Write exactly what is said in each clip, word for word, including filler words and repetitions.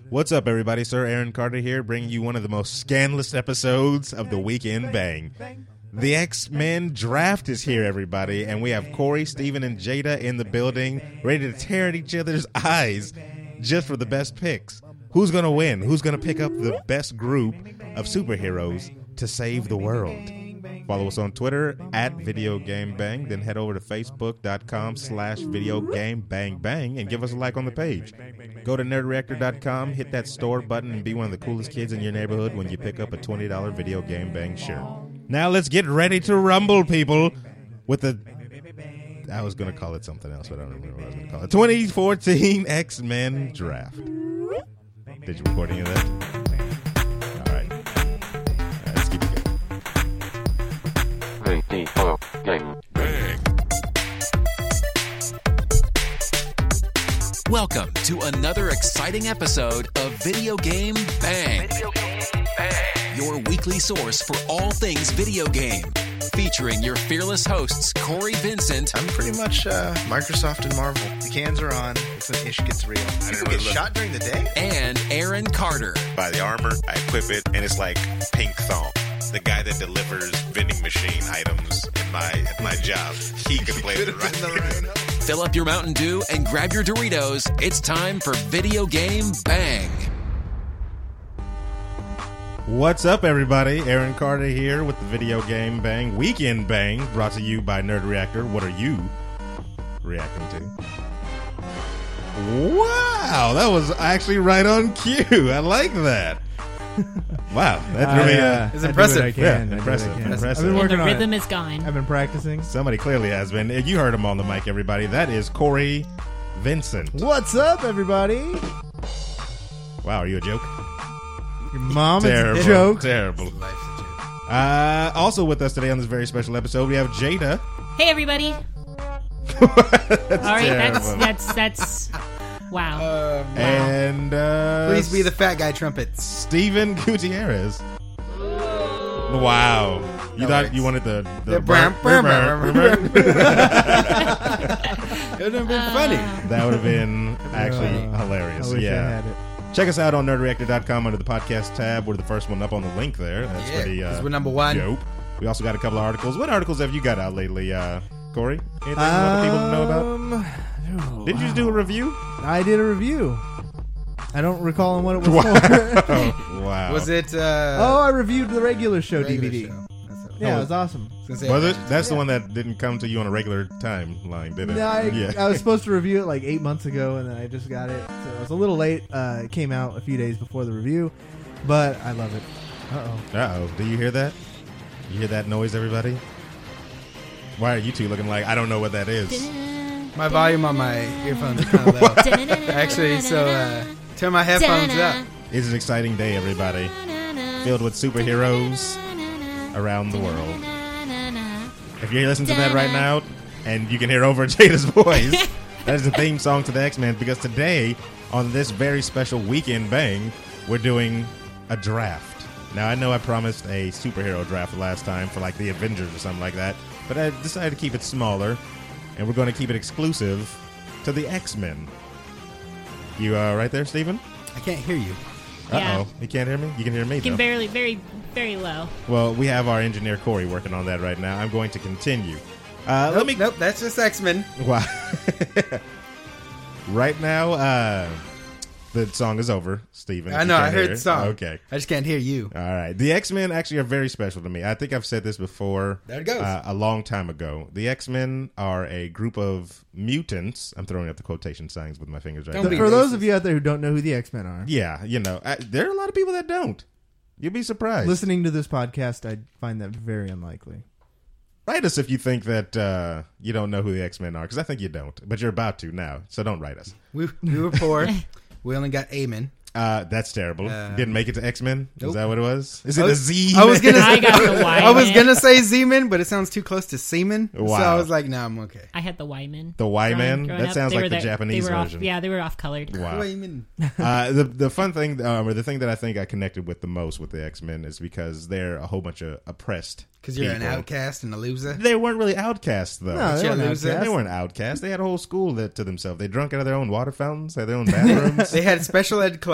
What's up, everybody? Sir Aaron Carter here, bringing you one of the most scandalous episodes of the Weekend Bang. The X-Men draft is here, everybody, and we have Corey, Steven, and Jada in the building, ready to tear at each other's eyes just for the best picks. Who's going to win? Who's going to pick up the best group of superheroes to save the world? Follow us on Twitter at Video Game Bang. Then head over to Facebook.com slash Video Game Bang Bang and give us a like on the page. Go to Nerd Reactor dot com, hit that store button, and be one of the coolest kids in your neighborhood when you pick up a twenty dollars Video Game Bang shirt. Now let's get ready to rumble, people, with the... I was going to call it something else, but I don't remember what I was going to call it. twenty fourteen X-Men Draft. Did you record any of that? All right. All right, let's keep it going. Video Game Bang. Welcome to another exciting episode of Video Game Bang. Video Game Bang. Your weekly source for all things video game. Featuring your fearless hosts, Corey Vincent. I'm pretty much uh, Microsoft and Marvel. The cans are on. It's when ish gets real. I People get shot during the day? And Aaron Carter. Buy the armor, I equip it, and it's like pink thong. The guy that delivers vending machine items in my at my job, he could play the right. Fill up your Mountain Dew and grab your Doritos. It's time for Video Game Bang. What's up, everybody? Aaron Carter here with the Video Game Bang Weekend Bang, brought to you by Nerd Reactor. What are you reacting to? Wow, that was actually right on cue. I like that. Wow, that uh, really yeah. uh, It's impressive. Yeah, Yeah, impressive. Impressive. I've been working the on rhythm it. is gone. I've been practicing. Somebody clearly has been. You heard him on the mic, everybody. That is Corey Vincent. What's up, everybody? Wow, are you a joke? Your mom Terrible. is a joke. Terrible. Uh, also with us today on this very special episode, we have Jada. Hey, everybody. That's All right, terrible. that's that's that's wow. Uh, And uh, Please be the fat guy trumpets. Steven Gutierrez. Wow. You That thought works. you wanted the... the The brum, burr- brum, burr- brum, burr- It would have been funny. That would have been actually Uh, hilarious. I wish I Yeah. had it. Check us out on nerd reactor dot com under the podcast tab. We're the first one up on the link there. That's Yeah, pretty uh, 'cause we're number one. dope. We also got a couple of articles. What articles have you got out lately, uh, Corey? Anything other people to know about? Um, Did you just do a review? I did a review. I don't recall what it was Wow. for. Wow. Was it? Uh, Oh, I reviewed the regular show regular D V D. show? That's what- Yeah, it was awesome. I was gonna say, Was I it? mentioned That's the Yeah. one that didn't come to you on a regular timeline, did it? No, I, yeah. I was supposed to review it like eight months ago, and then I just got it. So it was a little late. Uh, it came out a few days before the review, but I love it. Uh-oh. Uh-oh. Do you hear that? You hear that noise, everybody? Why are you two looking like, I don't know what that is? My volume on my earphones is kind of low. Actually, so uh, turn my headphones up. It's an exciting day, everybody. Filled with superheroes around the world. If you're listening to that right now, and you can hear over Jada's voice, that is the theme song to the X-Men, because today, on this very special Weekend Bang, we're doing a draft. Now, I know I promised a superhero draft last time for like the Avengers or something like that, but I decided to keep it smaller, and we're going to keep it exclusive to the X-Men. You uh, right there, Steven? I can't hear you. Uh-oh. Yeah. You can't hear me? You can hear me, You can though. barely, very, very low. Well, we have our engineer, Corey, working on that right now. I'm going to continue. Uh, Nope, let me... nope, that's just X-Men. Wow. Right now, uh, the song is over, Steven. I You know, can't I hear heard it. the song. Okay. I just can't hear you. All right. The X-Men actually are very special to me. I think I've said this before. There it goes. Uh, a long time ago. The X-Men are a group of mutants. I'm throwing up the quotation signs with my fingers right Don't now. be For those racist. of you out there who don't know who the X-Men are, Yeah, you know, I, there are a lot of people that don't. You'd be surprised. listening to this podcast, I find that very unlikely. Write us if you think that uh, you don't know who the X-Men are, because I think you don't. But you're about to now, so don't write us. We, we were poor. We only got Amen. Uh, that's terrible. Uh, Didn't make it to X-Men? Is nope. that what it was? Is it I a was- Z? I was gonna. I got the Y. I was man. gonna say Z-Men, but it sounds too close to Seaman. So Wow. I was like, nah, I'm okay. I had the Y-men. The Y-men? Growing That up, sounds they like were the the- Japanese they were version. Off, yeah, they were off colored. Wow. Amen. uh, the the fun thing, um, or the thing that I think I connected with the most with the X-Men is because they're a whole bunch of oppressed Because you're an people. outcast and a loser. They weren't really outcasts, though. No, they you're weren't a loser. outcasts. They weren't outcasts. They had a whole school that, to themselves. They drunk out of their own water fountains, had their own bathrooms. They had special ed class.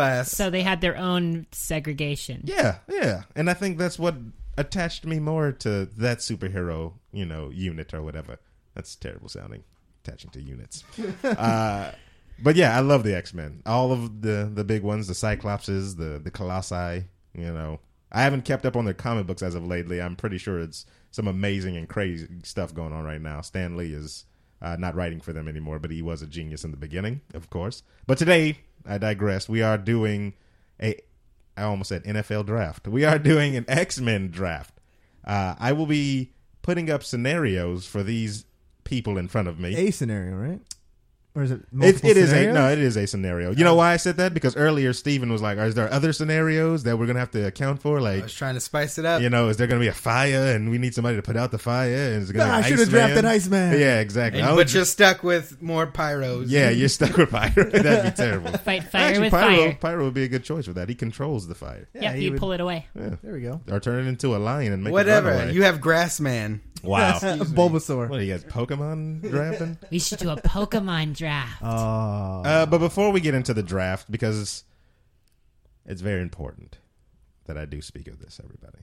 class. So they had their own segregation. Yeah, yeah. And I think that's what attached me more to that superhero, you know, unit or whatever. That's terrible sounding, attaching to units. uh, but yeah, I love the X-Men. All of the, the big ones, the Cyclopses, the, the Colossi, you know. I haven't kept up on their comic books as of lately. I'm pretty sure it's some amazing and crazy stuff going on right now. Stan Lee is uh, not writing for them anymore, but he was a genius in the beginning, of course. But today, I digress. We are doing a, I almost said N F L draft. We are doing an X-Men draft. Uh, I will be putting up scenarios for these people in front of me. A scenario, right? Or is it It, multiple it is a scenarios? no. It is a scenario. You know why I said that? Because earlier Steven was like, "Is there other scenarios that we're gonna have to account for? I Like, was trying to spice it up. you know, is there gonna be a fire and we need somebody to put out the fire? And is it gonna Nah, be I should have Iceman? drafted Iceman. Yeah, exactly. And- I but would- you're stuck with more pyros. yeah, you're stuck with Pyro. That'd be terrible. Fight fire Actually, with Pyro, fire. Pyro would be a good choice for that. He controls the fire. Yeah, yep, he you would- pull it away. Yeah. There we go. Or turn it into a lion and make it Whatever. run away. You have Grassman. Wow. Bulbasaur. What are you guys, Pokemon drafting? We should do a Pokemon draft. Oh. Uh, but before we get into the draft, because it's very important that I do speak of this, everybody.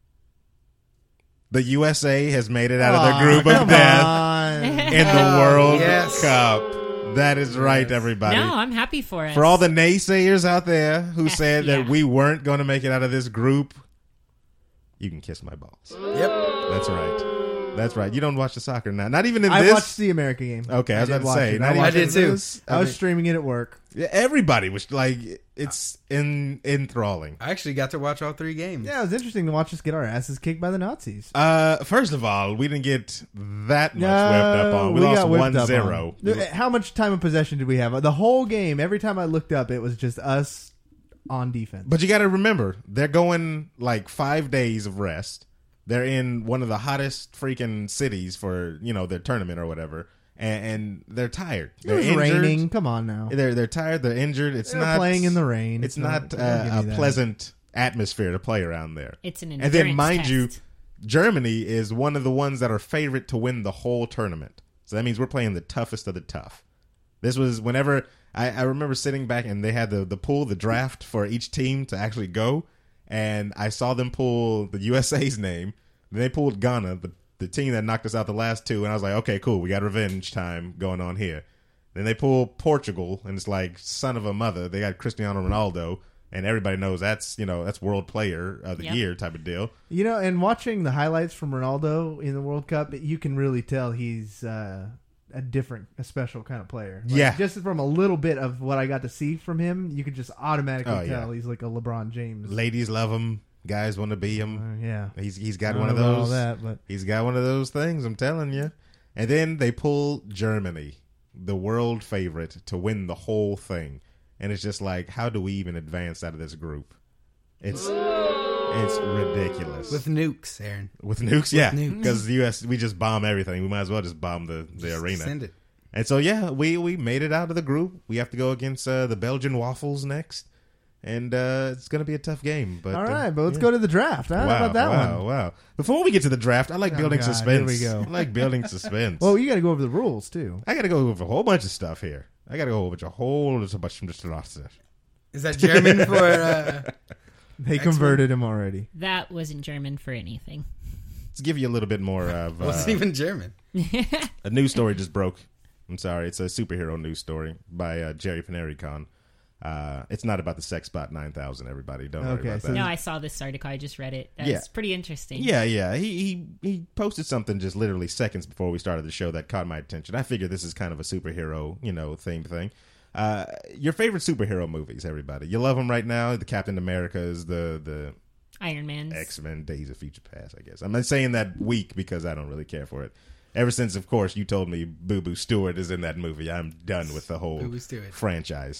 The U S A has made it out of the group of come death on. in the World yes. Cup. That is right, everybody. No, I'm happy for it. For all the naysayers out there who Heck said yeah. that we weren't going to make it out of this group, you can kiss my balls. Yep. That's right. That's right. You don't watch the soccer now. Not even in I this. watched the American game. Okay, I was did about to watch say. it. not I, even watched I in did too. this. I was mean, streaming it at work. yeah, everybody was like, it's in enthralling. I actually got to watch all three games. Yeah, it was interesting to watch us get our asses kicked by the Nazis. Uh, first of all, we didn't get that much No, whipped up on. We, lost got whipped one up zero. on. How much time of possession did we have? The whole game, every time I looked up, it was just us on defense. But you got to remember, they're going like five days of rest. They're in one of the hottest freaking cities for, you know, their tournament or whatever, and, and they're tired. it They're was injured. raining. Come on now. They're they're tired. They're injured. It's They're not playing in the rain. It's, It's not- not, don't uh, give me a that. pleasant atmosphere to play around there. It's an And endurance then, mind test. you, Germany is one of the ones that are favorite to win the whole tournament. So that means we're playing the toughest of the tough. This was whenever I, I remember sitting back and they had the, the pool, the draft for each team to actually go. And I saw them pull the U S A's name. Then they pulled Ghana, the, the team that knocked us out the last two. And I was like, okay, cool. We got revenge time going on here. Then they pull Portugal, and it's like son of a mother. They got Cristiano Ronaldo. And everybody knows that's, you know, that's world player of the Yep. year type of deal. You know, and watching the highlights from Ronaldo in the World Cup, you can really tell he's uh, a different, a special kind of player. Like, Yeah. Just from a little bit of what I got to see from him, you could just automatically Oh, yeah. tell he's like a LeBron James. Ladies love him. Guys want to be him. Uh, yeah. He's he's got I one don't of know about those. all that, but He's got one of those things. I'm telling you. And then they pull Germany, the world favorite, to win the whole thing. And it's just like, how do we even advance out of this group? It's it's ridiculous With nukes, Aaron. with nukes. Yeah, nukes. because the U S we just bomb everything. We might as well just bomb the the Just arena. Send it. And so yeah, we we made it out of the group. We have to go against uh, the Belgian Waffles next, and uh, it's going to be a tough game. But all uh, right, but let's yeah. go to the draft. Huh? Wow, How about that wow, one? wow. Before we get to the draft, I like Oh, building God, suspense. here we go. I like building suspense. Well, you got to go over the rules too. I got to go over a whole bunch of stuff here. I got to go over a whole bunch of stuff. Is that German for? Uh, They X-Men? converted him already. That wasn't German for anything. Let's give you a little bit more of uh, wasn't even German. a news story just broke. I'm sorry. It's a superhero news story by uh, Jerry Panaricon. Uh, it's not about the Sexbot nine thousand, everybody. Don't worry Okay, about so- that. No, I saw this article. I just read it. That's Yeah. pretty interesting. Yeah, yeah. He, he he posted something just literally seconds before we started the show that caught my attention. I figured this is kind of a superhero, you know, themed thing. Uh, your favorite superhero movies, everybody. You love them right now. The Captain America's, the the Iron Man's. X-Men, Days of Future Past, I guess. I'm not saying that weak because I don't really care for it. Ever since, of course, you told me Boo Boo Stewart is in that movie, I'm done with the whole Boo Boo Stewart. franchise.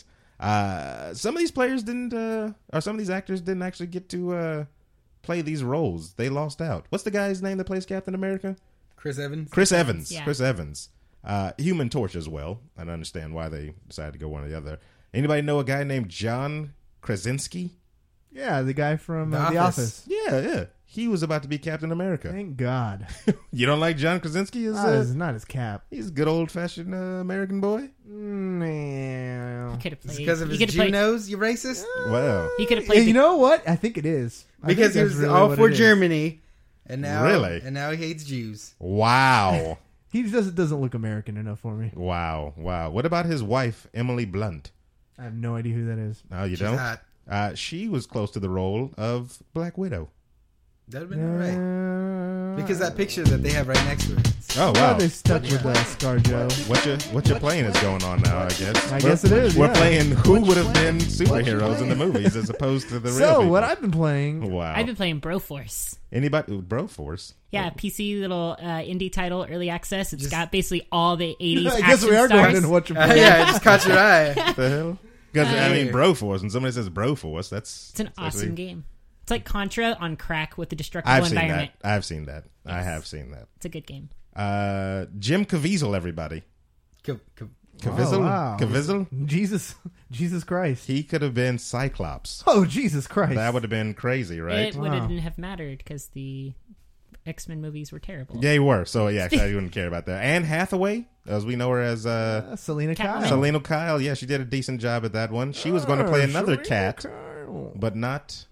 Uh, some of these players didn't, uh, or some of these actors didn't actually get to uh, play these roles. They lost out. What's the guy's name that plays Captain America? Chris Evans. Chris Evans. Yeah. Chris Evans. Uh, Human Torch as well. I don't understand why they decided to go one or the other. Anybody know a guy named John Krasinski? Yeah, the guy from The uh, The Office. Office. Yeah, yeah. He was about to be Captain America. Thank God. You don't like John Krasinski? As, Not uh, his, not his cap. he's a good old fashioned uh, American boy. Mm, He could have played Because of he his could Jew have played, nose, you racist? Well, He could have Yeah, played. you the- know what? I think it is. I Because think he that's was really all what for it is. Germany, and now Really? and now he hates Jews. wow. He just doesn't look American enough for me. Wow. Wow. What about his wife, Emily Blunt? I have no idea who that is. Oh, you She's don't? hot. Uh, she was close to the role of Black Widow. That'd have been all right. Uh, Because that picture that they have right next to it. Oh, Wow, wow. they stuck with uh, ScarJo. What you what you're playing is going on now, I guess. I We're- guess it is, We're yeah. playing who would have been superheroes in the movies as opposed to the real So people. what I've been playing? Wow. I've been playing Broforce. Anybody? ooh, Broforce. Yeah, P C little uh, indie title, early access. It's Just- got basically all the eighties I action guess we are stars. going into what you're Uh, playing. yeah, it just caught your eye. What the hell? Because I mean, Broforce. When somebody says Broforce, that's It's an that's awesome actually- game. It's like Contra on crack with the destructible I've seen environment. that. I've seen that. I Yes. have seen that. It's a good game. Uh, Jim Caviezel, everybody. Co- co- Caviezel. Oh, wow. Caviezel. Jesus, Jesus Christ. He could have been Cyclops. Oh, Jesus Christ. That would have been crazy, right? It Wow. wouldn't have mattered because the X-Men movies were terrible. They were. So yeah, I wouldn't care about that. Anne Hathaway, as we know her as uh, Uh, Selena Catwoman. Kyle. Selena Kyle. Yeah, she did a decent job at that one. She was going to play Oh, another Selena cat, Kyle. but not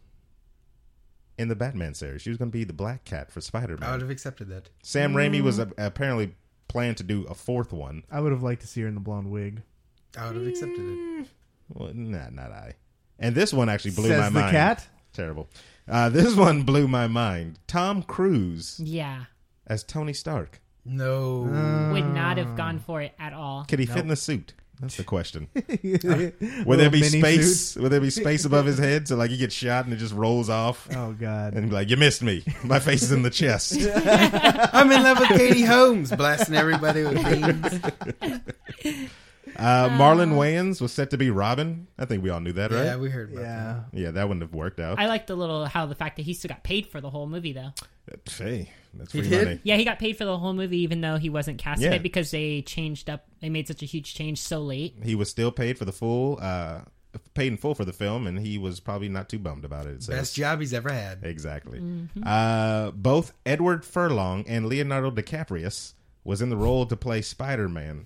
in the Batman series. She was going to be the Black Cat for I would Spider-Man. have accepted that. Sam Raimi was Mm. uh, apparently planned to do a fourth one. I would have liked to see her in the blonde wig. I would have accepted it. Well, nah, not I. And this one actually blew Says my the mind. cat. Terrible. Uh, this one blew my mind. Tom Cruise Yeah. as Tony Stark. No. Would not have gone for it at all. Could he fit in the suit? That's the question. Would Little there be mini space? suit. Would there be space above his head so like he gets shot and it just rolls off? Oh God. And be like, you missed me. My face is in the chest. I'm in love with Katie Holmes, blasting everybody with beans. Uh, Marlon Wayans was set to be Robin. I think we all knew that, right? Yeah, we heard about Yeah. Yeah, that wouldn't have worked out. I like the little how the fact that he still got paid for the whole movie though. Hey, that's He free did? money. Yeah, he got paid for the whole movie even though he wasn't casted Yeah. it because they changed up. They made such a huge change so late. He was still paid for the full, uh, paid in full for the film, and he was probably not too bummed about it. that. So Best job he's ever had. exactly. Mm-hmm. Uh, both Edward Furlong and Leonardo DiCaprio was in the role to play Spider-Man.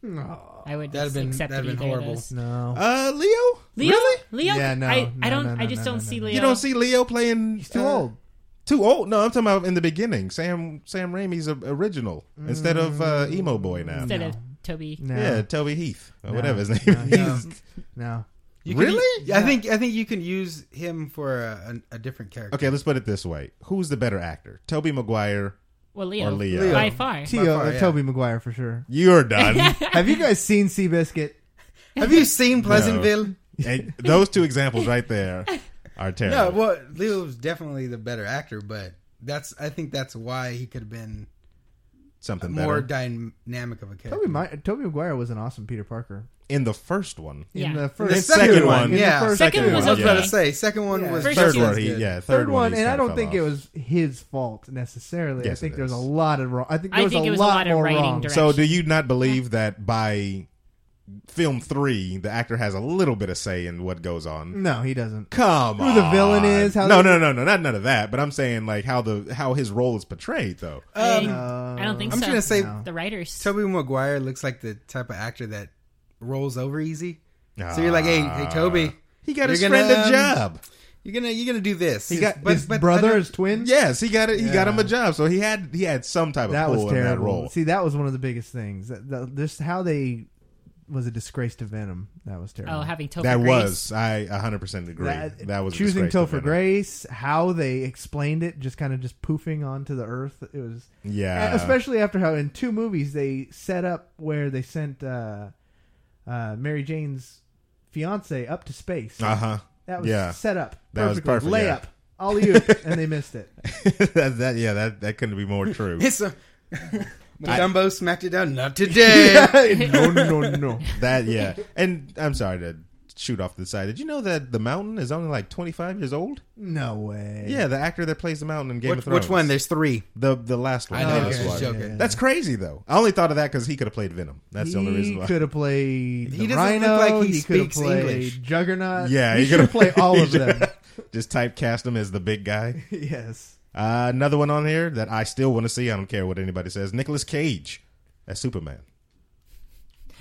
I would That'd have been- accept that'd have either been of horrible. those. No. Uh, Leo? Leo, Really? Leo. Yeah, no, I, no, I don't. no, no, I just no, don't no, see no. Leo. You don't see Leo playing? He's too uh, old. Too old? No, I'm talking about in the beginning. Sam Sam Raimi's a- original instead of uh, emo boy now. instead of Toby. No. Yeah, Toby Heath or No. whatever his name No. is. No. You could- Really? Yeah, I think I think you can use him for a, a, a different character. Okay, let's put it this way: who's the better actor, Toby Maguire Well, Leo. or Leo? By far. Tio, far, uh, yeah. Toby Maguire for sure. You're done. Have you guys seen Seabiscuit? Have you seen Pleasantville? Hey, those two examples right there are No, terrible. well, Leo's definitely the better actor, but that's I think that's why he could have been Something more better dynamic of a character. Toby, My- Toby Maguire was an awesome Peter Parker. in the first one. Yeah. In the The first second one, in the yeah. first Second two. was I was about okay. to say second one Yeah. was First Third two one, was he, good. yeah, third, Third one, he and I kinda don't fell think off. it was his fault necessarily. Yes, I think it there's is. a lot of wrong. I think there I was, think a, it was a lot lot of more writing wrong. direction. So, do you not believe that by film three, the actor has a little bit of say in what goes on? No, he doesn't. Come Who on, the villain is, how no, they- no, no, no, not none of that. But I'm saying like how the how his role is portrayed, though. I, Um, I don't think I'm so. just gonna say No. the writers. Toby Maguire looks like the type of actor that rolls over easy. So you're like, hey, hey, Toby, He got you're his gonna, friend a um, job. you're gonna you're gonna do this. He got but, his but I brother, don't- his twin. Yes, he got it. He got Yeah. him a job, so he had he had some type of That pull was in that terrible. role. See, that was one of the biggest things. That, that, just how they was a disgrace to Venom. That was terrible. Oh, having Topher That Grace. was I one hundred percent agree. That, That, was a choosing disgrace to Topher Venom. Grace. How they explained it, just kind of just poofing onto the earth. It was Yeah, especially after how in two movies they set up where they sent uh, uh, Mary Jane's fiance up to space. Uh huh. That was yeah. set up. That was perfectly. perfect, Layup. yeah. All you and they missed it. that, that yeah that that couldn't be more true. It's a, when Dumbo smacked it down. Not today. no, no, no. That yeah, and I'm sorry to shoot off to the side. Did you know that the Mountain is only like twenty-five years old? No way. Yeah, the actor that plays the Mountain in Game which, of Thrones. which one? There's three. The the last one. I the know, newest okay, one. joking. That's crazy though. I only thought of that because he could have played Venom. That's the only reason He why. could have played He the doesn't look Rhino. like he he could have speaks played English. Juggernaut. Yeah, he, he should have could've- played all he of them. should- Just typecast him as the big guy. Yes. Uh, another one on here that I still want to see. I don't care what anybody says. Nicolas Cage as Superman.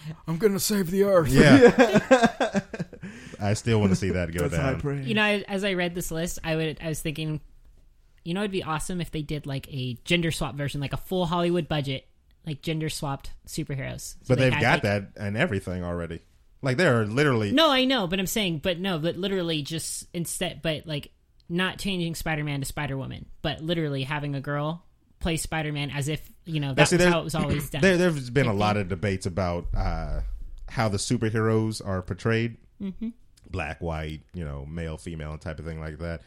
I'm gonna save the earth. Yeah. I still want to see that go That's high down. praise. You know, I- as I read this list, I would I was thinking, you know, it'd be awesome if they did like a gender swap version, like a full Hollywood budget, like gender swapped superheroes. So But they they've had, got like- that and everything already. Like there are literally No, I know, but I'm saying, but no, but literally just instead, but like not changing Spider-Man to Spider-Woman, but literally having a girl play Spider-Man as if, you know, that See, was there- how it was always done. There, there's been a Like, lot of debates about uh, how the superheroes are portrayed. Mm-hmm. Black, white, you know, male, female, type of thing like that.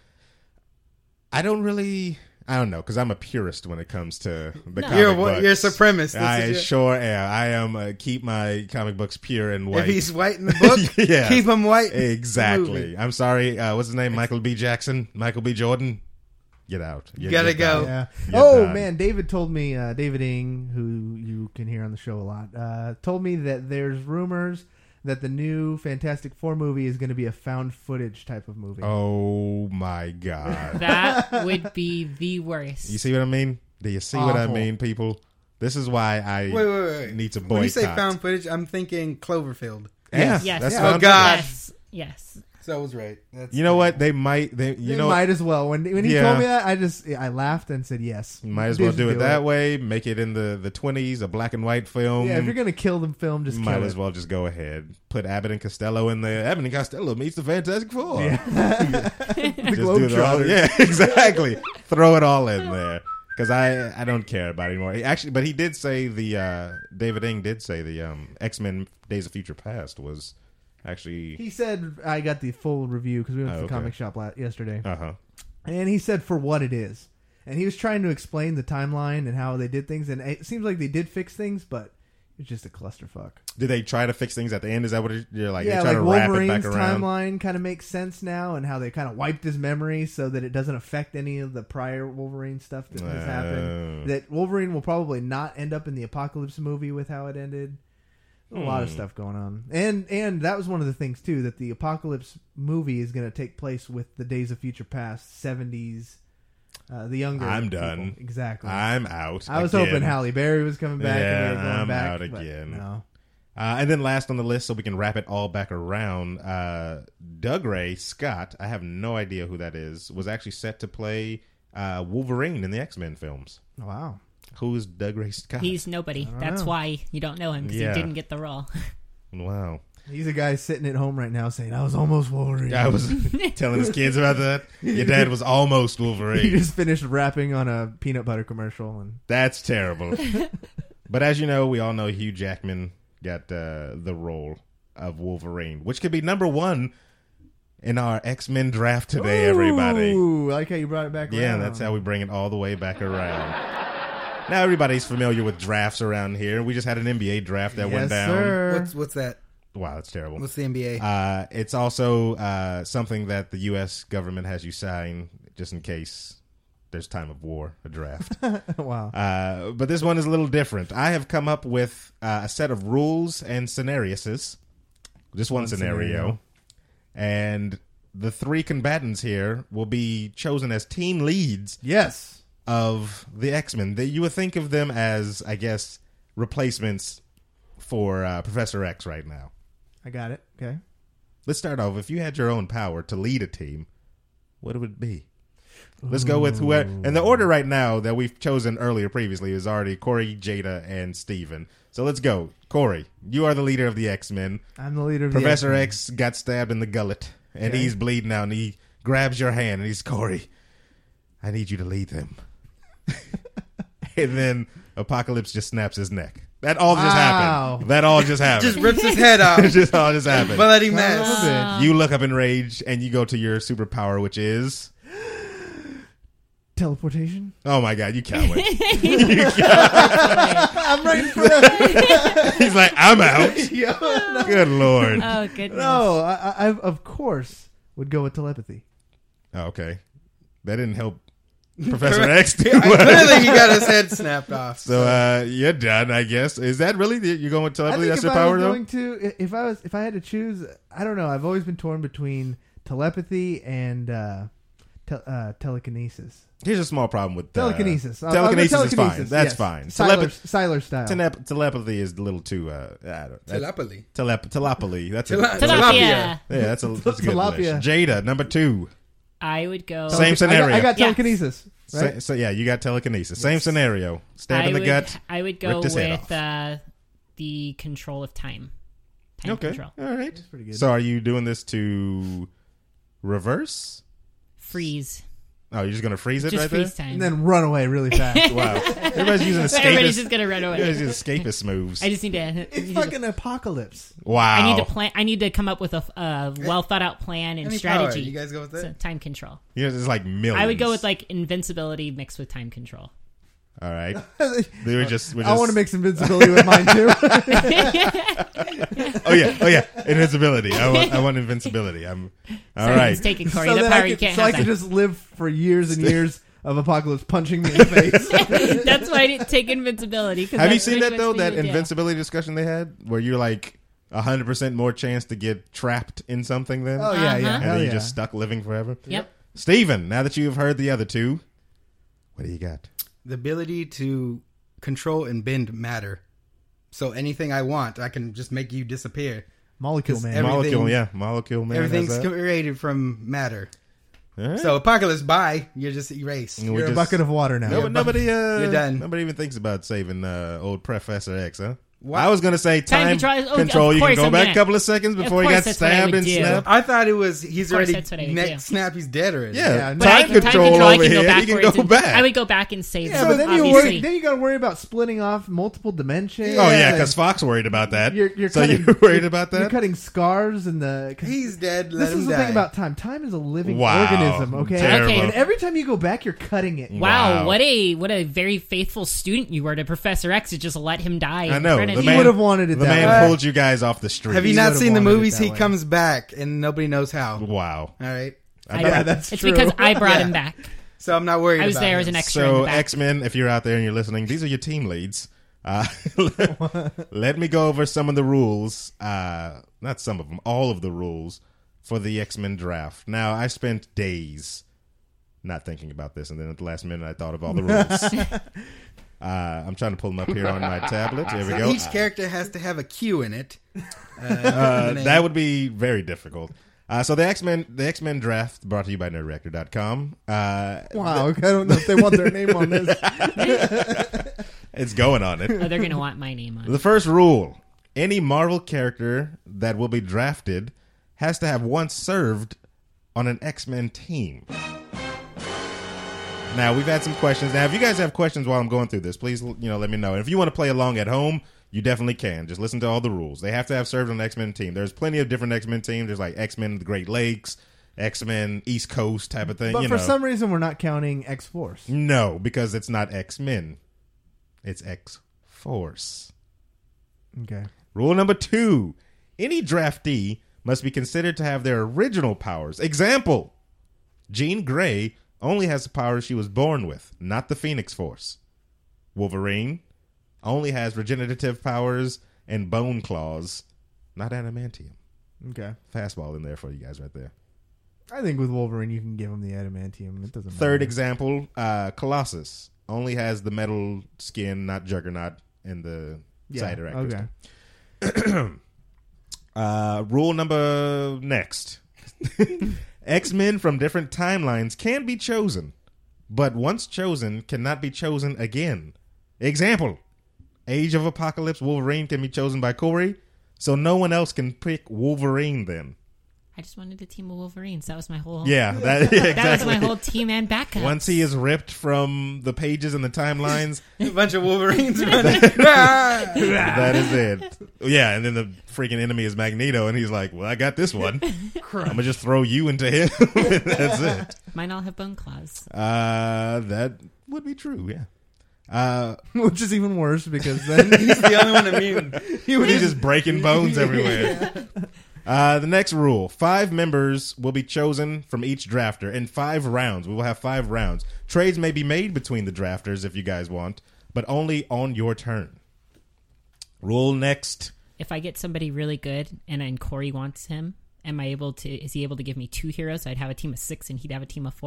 I don't really, I don't know, because I'm a purist when it comes to the No. comic You're what? books. You're a supremacist. This I is your- sure am. I am. Uh, keep my comic books pure and white. If he's white in the book, Yeah. keep him white. in the Exactly. movie. I'm sorry. Uh, what's his name? Michael B. Jackson. Michael B. Jordan. Get out. You gotta go. Yeah. You're Oh done. man, David told me, uh, David Ing, who you can hear on the show a lot, uh, told me that there's rumors that the new Fantastic Four movie is going to be a found footage type of movie. Oh my God. That would be the worst. You see what I mean? Do you see what I Awful. mean, people? This is why I Wait, wait, wait. need to boycott. When you say found footage, I'm thinking Cloverfield. Yeah, Yes. that's Yeah. found Oh, God. Yes. Yes. So I was right. That's You know what? They might. They you They know might as well. When when he Yeah. told me that, I just I laughed and said yes. might as well Just do it that way. Make it in the the twenties, a black and white film. Yeah, if you're gonna kill the film, just might kill as it. well just go ahead. Put Abbott and Costello in there. Abbott and Costello meets the Fantastic Four. the Just do the all, Globetrotters. yeah, exactly. Throw it all in there because I I don't care about it anymore. He actually, but he did say the uh, David Ing did say the um, X-Men Days of Future Past was actually He said I got the full review because we went Oh, to the okay. comic shop la- yesterday, uh huh. and he said for what it is, and he was trying to explain the timeline and how they did things, and it seems like they did fix things, but it's just a clusterfuck. Did they try to fix things at the end? Is that what it- you're like? yeah, they try like to wrap it Wolverine's back around. timeline kind of makes sense now, and how they kind of wiped his memory so that it doesn't affect any of the prior Wolverine stuff that has Oh. happened. That Wolverine will probably not end up in the Apocalypse movie with how it ended. A lot of Hmm. stuff going on, and and that was one of the things too, that the Apocalypse movie is going to take place with the Days of Future Past seventies. Uh, the younger, I'm people. done. Exactly. I'm out. I was again. hoping Halle Berry was coming back. Yeah, and we were going I'm back, out but again. No. Uh, and then last on the list, so we can wrap it all back around, uh, Doug Ray Scott, I have no idea who that is, was actually set to play uh, Wolverine in the X-Men films. Wow. Who's Doug Ray Scott? He's nobody. That's know. why you don't know him because Yeah. he didn't get the role. Wow. He's a guy sitting at home right now saying, "I was almost Wolverine." I was telling his kids about that. Your dad was almost He Wolverine. just finished rapping on a peanut butter commercial, and That's terrible. But as you know, we all know Hugh Jackman got uh, the role of Wolverine, which could be number one in our X-Men draft today, everybody. Ooh, I like how you brought it back. Yeah, around. that's how we bring it all the way back around. Now everybody's familiar with drafts around here. We just had an N B A draft that yes, went down. sir. What's what's that? Wow, that's terrible. What's the N B A? Uh, it's also uh, something that the U S government has you sign just in case there's time of war, a draft. Wow. Uh, but this one is a little different. I have come up with uh, a set of rules and scenarios. Just one, One scenario. scenario. And the three combatants here will be chosen as team leads Yes. of the X-Men. They, you would think of them as, I guess, replacements for uh, Professor X right now. I got it. Okay. Let's start off. If you had your own power to lead a team, what would it be? Let's go with whoever. And the order right now that we've chosen earlier previously is already Corey, Jada, and Steven. So let's go. Corey, you are the leader of the X-Men. I'm the leader of the Professor X-Men. X got stabbed in the gullet, and Okay. he's bleeding out, and he grabs your hand, and he's, Corey, I need you to lead them. And then Apocalypse just snaps his neck. That all just Wow. happened. That all just happened. Just rips his head off. It just all just happened. But let him Son of a mess. bitch. You look up in rage, and you go to your superpower, which is... Teleportation. Oh my God, you coward. I'm right in front of He's like, I'm out. you. Good Lord. Oh goodness! No, I, I, I of course would go with telepathy. Oh, okay. That didn't help Professor X too Clearly, much. he got his head snapped off. So uh, you're done, I guess. Is that really the, you're going with I telepathy? think That's if your I power, was though. going to, if I was, if I had to choose, I don't know. I've always been torn between telepathy and uh, Te- uh, telekinesis. Here's a small problem with uh, Telekinesis. I'll- telekinesis. I'll go is fine. telekinesis, That's yes. fine. Siler, Telepathy, Siler style. telep- telepathy is a little too. Uh, I don't, that's, Telepathy. telep- telepathy. That's a, Tele- Tilapia. yeah. That's a, that's a good Tilapia. list. Jada, number two. I would go. Same I got, scenario. I got Yeah. telekinesis. Right? So, so yeah, you got telekinesis. Same scenario. Stab I in the would, gut. I would go ripped his head with off. uh, the control of time. Time Okay. control. All right. pretty good. So are you doing this to reverse? Freeze. Oh, you're just gonna freeze it Just right freeze there? time. And then run away really fast. Wow. Everybody's using escapist. Everybody's just gonna run away. Everybody's using escapist moves. I just need to. It's need to- fucking apocalypse. Wow. I need to plan. I need to come up with a uh, well thought out plan and Any strategy. power. You guys go with that? So, time control. Yeah, it's like millions. I would go with like invincibility mixed with time control. All right. They were just. We're I just want to mix invincibility with mine too. Oh yeah. Oh yeah. Invincibility. I want. I want invincibility. I'm. All so right. It's taken Corey. so the that power I you could, can't so have I that. could just live for years and years of apocalypse punching me in the face. That's why I didn't take invincibility. 'cause Have you that's seen pretty that though? much what That you do. invincibility discussion they had, where you're like a hundred percent more chance to get trapped in something than, Oh yeah, yeah. Uh-huh. and Hell then yeah. you're just stuck living forever. Yep. Steven, now that you've heard the other two, what do you got? The ability to control and bend matter. So anything I want, I can just make you disappear. Molecule 'Cause man. every- Molecule, Everything- yeah, molecule man. Everything's has that. created from matter. All right. So apocalypse, bye. You're just erased. And we You're a just- bucket of water now. No, but nobody, uh, You're done. nobody even thinks about saving uh, old Professor X, huh? What? I was gonna say Time time, control- oh, control. of You can course go I'm back gonna- a couple of seconds Of before he course got that's what I stabbed would and do. snapped. I thought it was he's Of course already that's what I would neck do. snap. He's dead already. Yeah, Yeah, time, But I can, control, time control, I over can here. go You backwards. can go and- back. I would go back and save Yeah, them. but then you obviously. worry. Then you got to worry about splitting off multiple dimensions. Oh yeah, and because Fox worried about that. you're, you're so cutting, you're worried about You're that? cutting scars and the. He's dead. Let This him is the die. thing about time. Time is a living Wow. organism. Okay. Terrible. Okay. And every time you go back, you're cutting it. Wow, Wow. what a what a very faithful student you were to Professor X to just let him die. I in know. front of The you. man would have wanted it The that man way. pulled you guys off the street. Have you He not would've seen the wanted it movies? that He way. comes back and nobody knows how. All Wow. right. I- Yeah, that's it's true. because I brought Yeah. him back. So I'm not worried. I was about there him. as an extra. in the So back. X Men, if you're out there and you're listening, these are your team leads. Uh, let me go over some of the rules. Uh, not some of them, all of the rules for the X Men draft. Now, I spent days not thinking about this, and then at the last minute, I thought of all the rules. uh, I'm trying to pull them up here on my tablet. Here we go. Each character has to have a Q in it. Uh, Uh, name. that would be very difficult. Uh, so the X Men, the X Men draft, brought to you by Nerd Reactor dot com. Uh, Wow. I don't know if they want their name on this. it's going on it. Oh, they're gonna want my name on. it. The first rule: any Marvel character that will be drafted has to have once served on an X Men team. Now, we've had some questions. Now, if you guys have questions while I'm going through this, please, you know, let me know. And if you want to play along at home, you definitely can. Just listen to all the rules. They have to have served on an X Men team. There's plenty of different X Men teams. There's like X Men the Great Lakes, X Men East Coast type of thing. But you for know. some reason, we're not counting X Force. No, because it's not X Men. It's X Force. Okay. Rule number two: any draftee must be considered to have their original powers. Example: Jean Grey only has the powers she was born with, not the Phoenix Force. Wolverine only has regenerative powers and bone claws, not adamantium. Okay. Fastball in there for you guys right there. I think with Wolverine, you can give him the adamantium. It doesn't Third matter. example: uh, Colossus only has the metal skin, not Juggernaut, and the Yeah. Cyteract. Okay. Uh, rule number next. X-Men from different timelines can be chosen, but once chosen, cannot be chosen again. Example: Age of Apocalypse Wolverine can be chosen by Corey, so no one else can pick Wolverine then. I just wanted a team of Wolverines. That was my whole. Yeah, that, yeah, exactly. That was my whole team and backup. Once he is ripped from the pages and the timelines, a bunch of Wolverines running. Ah! that is it. Yeah, and then the freaking enemy is Magneto, and he's like, well, I got this one. I'm going to just throw you into him. That's it. Mine all have bone claws. Uh, that would be true, yeah. Uh, Which is even worse because then He's the only one immune. he would he's just breaking bones everywhere. Uh, the next rule: five members will be chosen from each drafter in five rounds. We will have five rounds. Trades may be made between the drafters if you guys want, but only on your turn. Rule next. If I get somebody really good and, and Corey wants him, am I able to? Is he able to give me two heroes? I'd have a team of six and he'd have a team of four.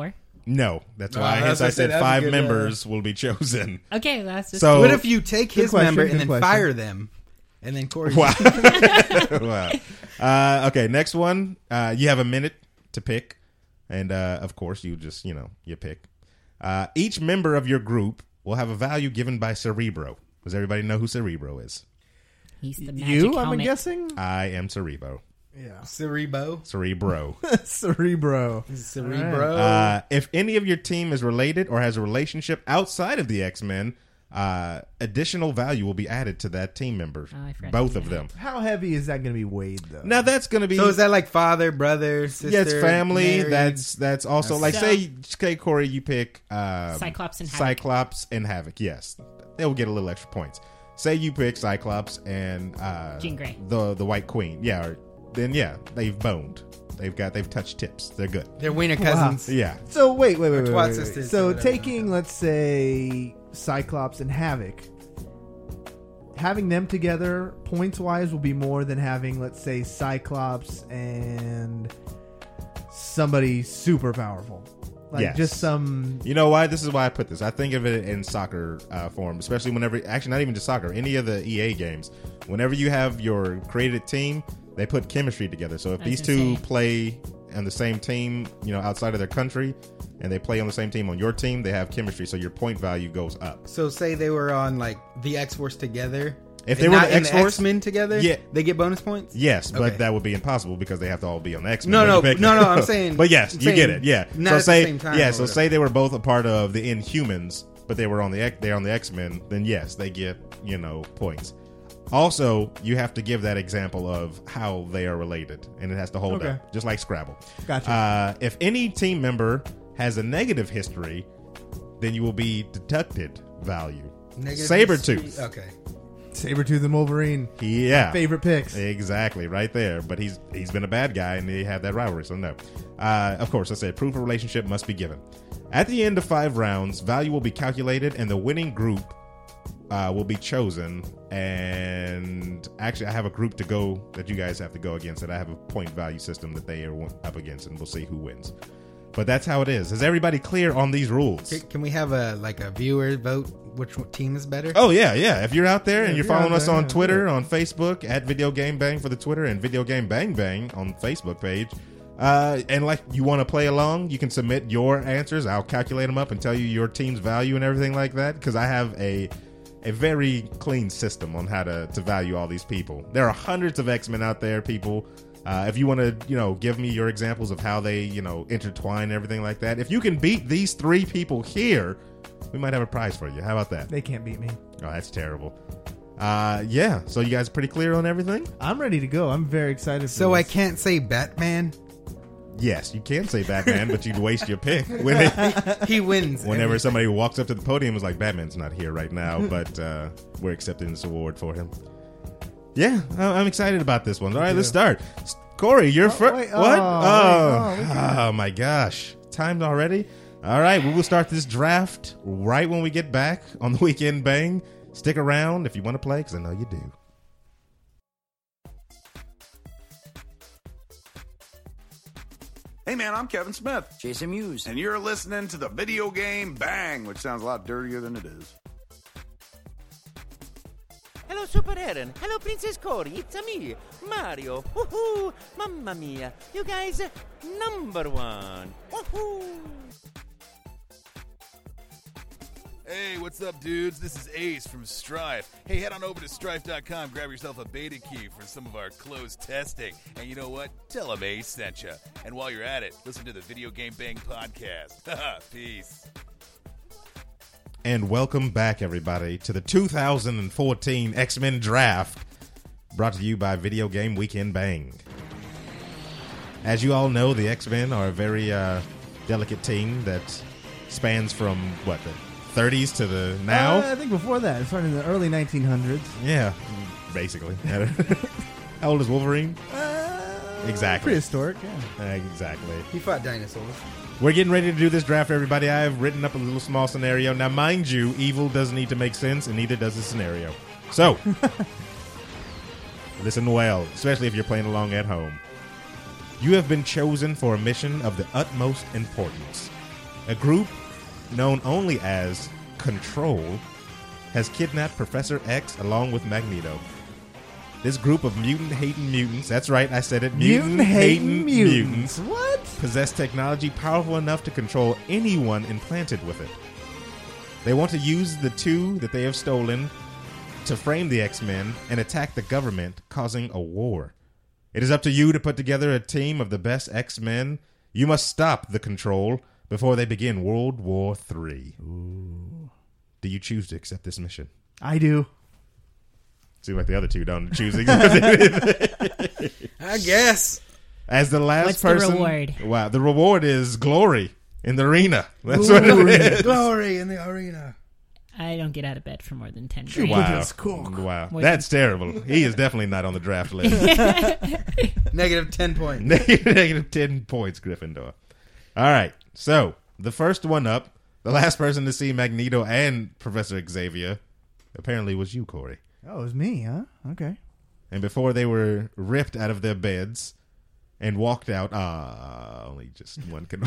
No, that's Oh, why. that's Hence, what I I said said. That's a five good, uh, members will be chosen. Okay, that's just So- What if you take his question, member good and then question. fire them, and then Corey? Wow. Wow. Uh, okay, next one. Uh, you have a minute to pick, and uh, of course, you just you know you pick. Uh, each member of your group will have a value given by Cerebro. Does everybody know who Cerebro is? he's the magic You, I'm helmet. guessing. I am Cerebro. Yeah, Cerebo, Cerebro. Cerebro. Cerebro. Uh, if any of your team is related or has a relationship outside of the X-Men, uh, additional value will be added to that team member. Oh, I forgot Both to of do them. How heavy is that going to be weighed though? Now that's going to be. So is that like father, brother, sister? Yeah, it's family. married? That's that's also like So- say, say Corey, you pick um, Cyclops and Havoc. Cyclops and Havoc. Yes, they will get a little extra points. Say you pick Cyclops and uh, Jean Grey. the the White Queen. Yeah, or, then yeah, they've boned. They've got they've touched tips. They're good. They're wiener cousins. Yeah, So wait, wait, wait, wait. twat wait, wait. sisters, So whatever. taking, let's say, Cyclops and Havoc, having them together points wise will be more than having, let's say, Cyclops and somebody super powerful, like Yes. just some. you know why? This is why I put this. I think of it in soccer uh, form, especially whenever actually not even just soccer, any of the E A games. Whenever you have your created team, they put chemistry together. So if I was these gonna two say. play on the same team, you know, outside of their country, and they play on the same team on your team, they have chemistry, so your point value goes up. So say they were on like the X Force together. If they and were not the in X-Force, X-Men together, yeah. they get bonus points. Yes, but Okay. that would be impossible because they have to all be on the X-Men. No, when no, you pick no, them. no, I'm saying- but yes, I'm you get saying it. Yeah. not so at the say, same time yeah. or So whatever. say they were both a part of the Inhumans, but they were on the X- they're on the X-Men. Then yes, they get you know points. Also, you have to give that example of how they are related, and it has to hold Okay. up, just like Scrabble. Gotcha. Uh, if any team member has a negative history, then you will be deducted value. Negative Sabretooth. history- Okay. Sabretooth and Wolverine. Yeah. Favorite picks. Exactly, right there. But he's he's been a bad guy, and they have that rivalry, so no. Uh, of course, I said proof of relationship must be given. At the end of five rounds, value will be calculated, and the winning group uh, will be chosen. And actually, I have a group to go that you guys have to go against. That I have a point value system that they are up against, and we'll see who wins. But that's how it is. Is everybody clear on these rules? Can- Can we have a like a viewer vote which one- team is better? Oh yeah, yeah. If you're out there and if you're you're following out us there, on yeah, Twitter, on Facebook at Video Game Bang for the Twitter and Video Game Bang Bang on Facebook page, uh, and like you want to play along, you can submit your answers. I'll calculate them up and tell you your team's value and everything like that because I have a a very clean system on how to to value all these people. There are hundreds of X-Men out there, people. Uh, if you want to, you know, give me your examples of how they, you know, intertwine and everything like that. If you can beat these three people here, we might have a prize for you. How about that? They can't beat me. Oh, that's terrible. Uh, yeah. So you guys pretty clear on everything? I'm ready to go. I'm very excited. For So I this. can't say Batman. Yes, you can say Batman, but you'd waste your pick. When it, He wins. whenever somebody walks up to the podium and is like, Batman's not here right now, but uh, we're accepting this award for him. Yeah, I- I'm excited about this one. All right, let's start. S- Corey, you're first. wait, What? oh, Oh, wait, oh, we can- oh, my gosh. Timed already? All right, we will start this draft right when we get back on the Weekend Bang. Stick around if you want to play, because I know you do. Hey man, I'm Kevin Smith, Jason Mewes. and you're listening to the Video Game Bang, which sounds a lot dirtier than it is. Hello, Super Aaron. Hello, Princess Cory. It's me, Mario. Woohoo! Mamma mia. You guys, number one. Woohoo! Hey, what's up, dudes? This is Ace from Strife. Hey, head on over to strife dot com, grab yourself a beta key for some of our closed testing. And you know what? Tell them Ace sent you. And while you're at it, listen to the Video Game Bang podcast. Peace. And welcome back, everybody, to the two thousand fourteen X-Men Draft, brought to you by Video Game Weekend Bang. As you all know, the X-Men are a very uh, delicate team that spans from, what, the thirties to the now? Uh, I think before that, it started in the early nineteen hundreds. Yeah, basically. How old is Wolverine? Uh, Exactly. Prehistoric, yeah. Uh, exactly. He fought dinosaurs. We're getting ready to do this draft, everybody. I have written up a little small scenario. Now, mind you, evil doesn't need to make sense, and neither does the scenario. So, listen well, especially if you're playing along at home. You have been chosen for a mission of the utmost importance. A group known only as Control has kidnapped Professor X along with Magneto. This group of mutant-hating mutants, that's right, I said it, Mutant-hating mutant-hating mutants. mutants, What? possess technology powerful enough to control anyone implanted with it. They want to use the two that they have stolen to frame the X-Men and attack the government, causing a war. It is up to you to put together a team of the best X-Men. You must stop the Control before they begin World War Three. Ooh. Do you choose to accept this mission? I do. Seems like the other two don't choose. I guess. As the last What's the person. reward? Wow, the reward is glory in the arena. That's Glory. what it is. Glory in the arena. I don't get out of bed for more than ten grand. Wow. That's cool. Wow. More That's terrible. He is definitely not on the draft list. Negative ten points. Negative ten points, Gryffindor. All right. So, the first one up, the last person to see Magneto and Professor Xavier, apparently was you, Corey. Oh, it was me, huh? Okay. And before they were ripped out of their beds and walked out, ah, only just one can.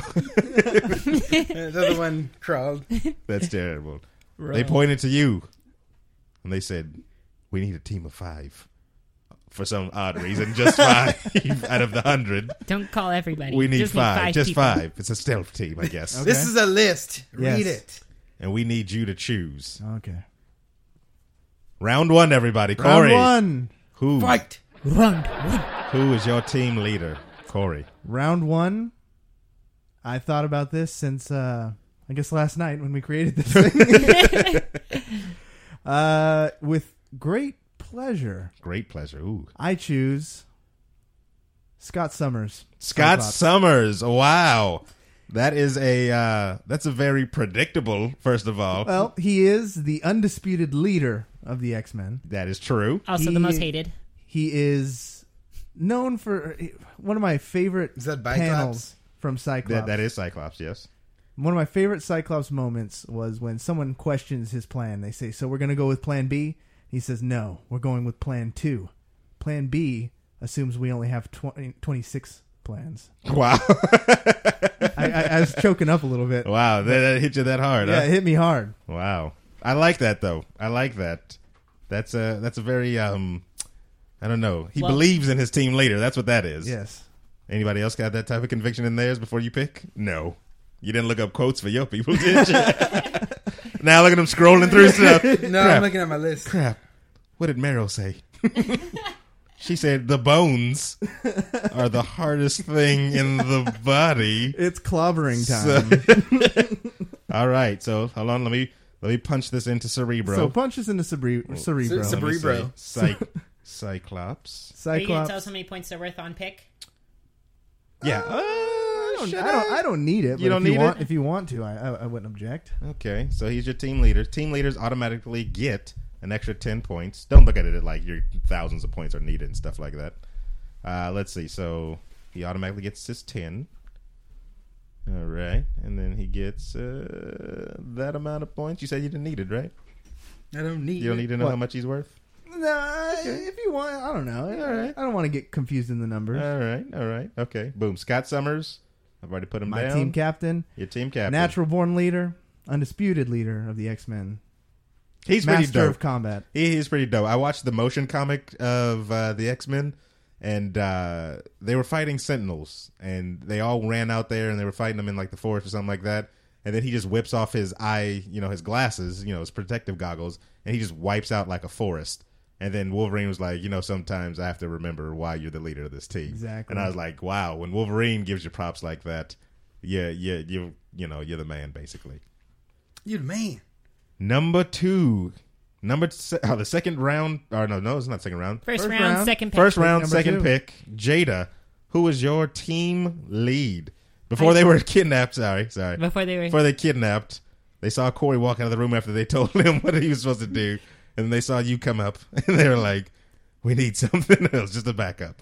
The other one crawled. That's terrible. Right. They pointed to you and they said, we need a team of five. For some odd reason, just five out of the hundred. Don't call everybody. We need Just five. five just people. five. It's a stealth team, I guess. Okay. This is a list. Yes. Read it. And we need you to choose. Okay. Round one, everybody. Round Corey. one. Who? Fight. Round one. Who is your team leader? Corey. Round one. I thought about this since, uh, I guess, last night when we created this thing. uh, with great pleasure, Great pleasure. Ooh. I choose Scott Summers. Scott Cyclops. Summers. Wow. That is a uh, that's a very predictable, first of all. Well, he is the undisputed leader of the X-Men. That is true. Also He- the most hated. He is known for one of my favorite Is that Bicyclops? panels from Cyclops. That, that is Cyclops, yes. One of my favorite Cyclops moments was when someone questions his plan. They say, so we're going to go with plan B? He says, no, we're going with plan two. Plan B assumes we only have twenty, twenty-six plans. Wow. I, I, I was choking up a little bit. Wow, that, that hit you that hard, Yeah, huh? it hit me hard. Wow. I like that, though. I like that. That's a, that's a very, um, I don't know. He Well- believes in his team leader. That's what that is. Yes. Anybody else got that type of conviction in theirs before you pick? No. You didn't look up quotes for your people, did you? Now look at them scrolling through stuff. No, Crap. I'm looking at my list. Crap. What did Meryl say? She said the bones are the hardest thing in the body. It's clobbering time. So- All right. So hold on. Let me let me punch this into Cerebro. So punch us into Cerebro. Cerebro. Ce- Let me Cerebro. see. Cy- Cyclops. Are you going to Cyclops. tell us how many points they're worth on pick? Yeah. Uh, I don't, should I don't. I don't need it. You but don't if need you want, it? If you want to, I, I, I wouldn't object. Okay, so he's your team leader. Team leaders automatically get an extra ten points. Don't look at it like your thousands of points are needed and stuff like that. Uh, let's see. So he automatically gets his ten. All right, and then he gets uh, that amount of points. You said you didn't need it, right? I don't need You don't it. need to know What? how much he's worth. Nah, if you want, I don't know. All right. I don't want to get confused in the numbers. All right, all right, okay. Boom. Scott Summers. I've already put him My down. team captain, Your team captain. natural born leader, undisputed leader of the X-Men, He's pretty master dope. of combat. He, he's pretty dope. I watched the motion comic of uh, the X-Men, and uh, they were fighting Sentinels, and they all ran out there, and they were fighting them in like the forest or something like that. And then he just whips off his eye, you know, his glasses, you know, his protective goggles, and he just wipes out like a forest. And then Wolverine was like, you know, sometimes I have to remember why you're the leader of this team. Exactly. And I was like, wow, when Wolverine gives you props like that, yeah, yeah, you, you know, you're the man, basically. You the man. Number two. Number se- oh, the second round. Or no, no, it's not second round. First, First round, round. second pick. First round, number second two. pick. Jada, who was your team lead before I- they were kidnapped? Sorry, sorry. Before they were. Before they kidnapped, they saw Corey walk out of the room after they told him what he was supposed to do, and then they saw you come up, and they were like, "We need something else, just a backup,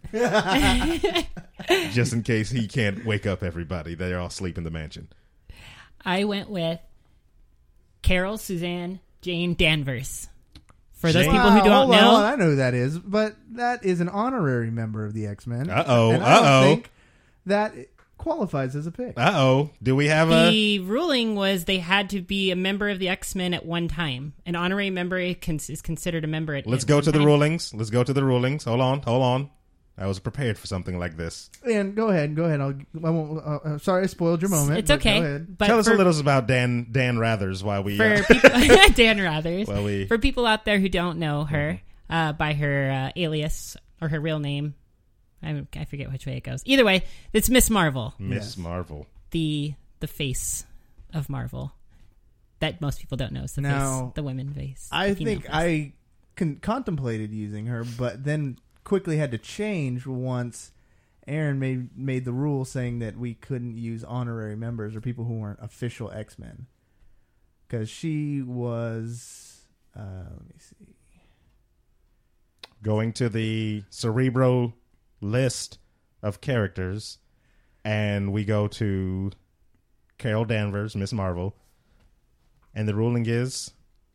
just in case he can't wake up everybody. They're all asleep in the mansion." I went with Carol, Suzanne, Jane Danvers. For those Jane- people who Wow, don't hold on, know, hold on, I know who that is, but that is an honorary member of the X-Men. Uh-oh, And I don't uh-oh. think that qualifies as a pick. Uh oh. Do we have a? The ruling was they had to be a member of the X-Men at one time. An honorary member is considered a member at. Let's at go one to the time. rulings. Let's go to the rulings. Hold on. Hold on. I was prepared for something like this. And go ahead, go ahead. I'll. I won't. Uh, uh, sorry, I spoiled your moment. It's but okay. Go ahead. But Tell us for, a little about Dan Dan Rathers while we. for Uh, people, Dan Rathers. While we- For people out there who don't know her uh, by her uh, alias or her real name, I, I forget which way it goes. Either way, it's Miss Marvel, Miss Yes. Marvel. the the face of Marvel. That most people don't know is the Now, face, the women face. I the female think face. I con- contemplated using her, but then quickly had to change once Aaron made made the rule saying that we couldn't use honorary members or people who weren't official X-Men. Because she was, uh, let me see. Going to the Cerebro list of characters, and we go to Carol Danvers, Miss Marvel, and the ruling is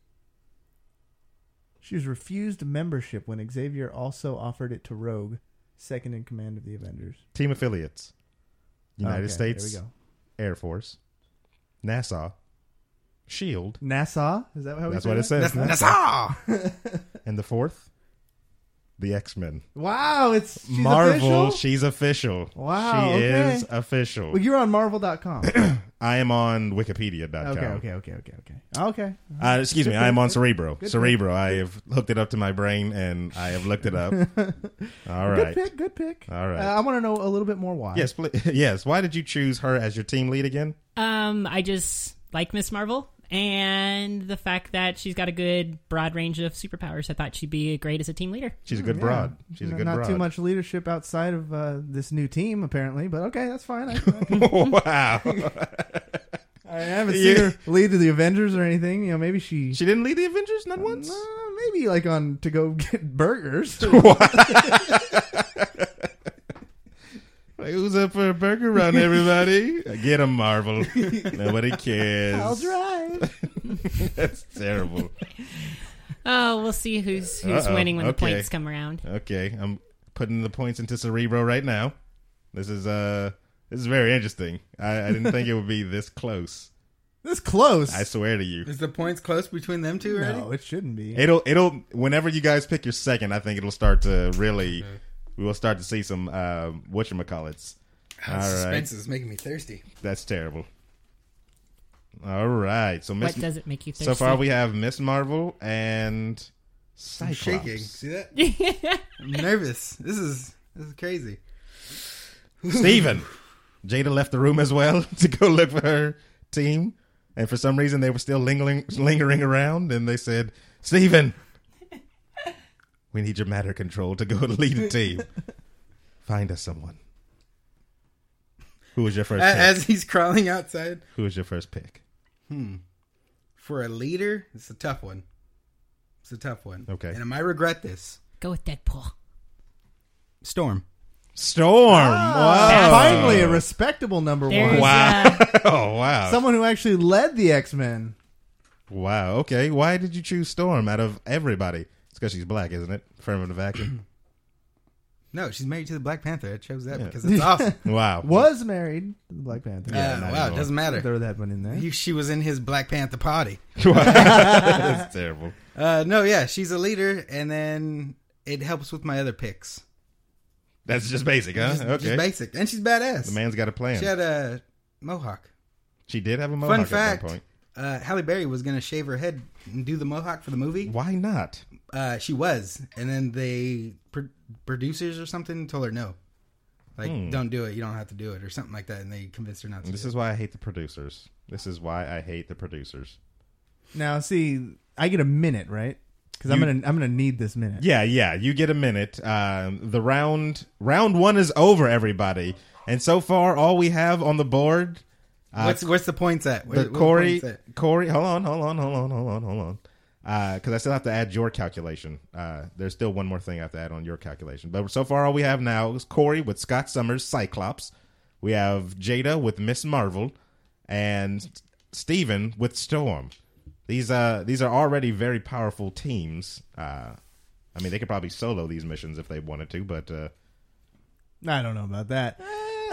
She was refused membership when Xavier also offered it to Rogue, second in command of the Avengers. team affiliates: United Okay, States there we go. Air Force, NASA, Shield. NASA? Is that how we That's say what it that? says. NASA. And the fourth, the X-Men. Wow, it's she's Marvel, official? she's official. Wow, she okay. is official. Well, you're on Marvel dot com. I am on Wikipedia dot com. Okay, okay, okay, okay, okay. Okay. Uh, excuse me, Good I am pick. on Cerebro. Good Cerebro. I have hooked it up to my brain, and I have looked it up. All right. Good pick, good pick. All right. Uh, I want to know a little bit more why. Yes, please. Yes. Why did you choose her as your team lead again? Um, I just like Miss Marvel and the fact that she's got a good broad range of superpowers. I thought she'd be great as a team leader. She's a good Yeah. broad. She's a Not- good Not broad. too much leadership outside of uh, this new team, apparently, but okay, that's fine. I, I, can- Wow. I haven't Yeah. seen her lead to the Avengers or anything. You know, maybe she. She didn't lead the Avengers, not once. Uh, maybe like on to go get burgers. Like, who's up for a burger run, everybody? Get him, Marvel. Nobody cares. I'll drive. That's terrible. Oh, we'll see who's who's Uh-oh. winning when Okay. the points come around. Okay, I'm putting the points into Cerebro right now. This is uh, this is very interesting. I, I didn't think it would be this close. This close. I swear to you. Is the points close between them two already? No, it shouldn't be. It'll it'll whenever you guys pick your second, I think it'll start to really. We will start to see some uh, whatchamacallits. Oh, All right, suspense is making me thirsty. that's terrible. All right, so Miss. What does it make you thirsty? So far, we have Miss Marvel and I'm Cyclops. shaking. See that? I'm nervous. This is this is crazy. Steven. Jada left the room as well to go look for her team. And for some reason, they were still lingering, lingering around. And they said, Steven, we need your matter control to go lead a team. Find us someone. Who was your first As, pick? as he's crawling outside. Who was your first pick? Hmm. For a leader, it's a tough one. It's a tough one. Okay. And I might regret this. Go with Deadpool. Storm. Storm. Ah, wow. Finally, a respectable number There's, one. Wow. uh, oh, wow. Someone who actually led the X-Men. Wow. Okay. Why did you choose Storm out of everybody? It's because she's black, isn't it? Affirmative action. No, she's married to the Black Panther. I chose that Yeah. because it's awesome. Wow. Was married to the Black Panther. Yeah, not wow, it anymore. doesn't matter. Throw that one in there. He, she was in his Black Panther party. That's terrible. Uh, no, yeah, she's a leader, and then it helps with my other picks. That's just basic, huh? Just, okay. just basic, and she's badass. The man's got a plan. She had a mohawk. She did have a mohawk Fun at fact: one point. uh, Halle Berry was going to shave her head and do the mohawk for the movie. Why not? Uh, she was, and then they pro- producers or something told her no, like Hmm. don't do it. You don't have to do it, or something like that, and they convinced her not to. This do is why I hate the producers. This is why I hate the producers. Now, see, I get a minute, right? Because I'm You- gonna I'm gonna need this minute. Yeah, yeah. You get a minute. Um, the round round one is over, everybody. And so far, all we have on the board. it. Uh, What's what's the points at? Where, the what Corey, points at? Corey, hold on, hold on, hold on, hold on, hold on. Because I still have to add your calculation. Uh, there's still one more thing I have to add on your calculation. But so far, all we have now is Corey with Scott Summers, Cyclops. We have Jada with Miss Marvel, and Steven with Storm. These uh these are already very powerful teams. Uh, I mean, they could probably solo these missions if they wanted to, but uh, I don't know about that. I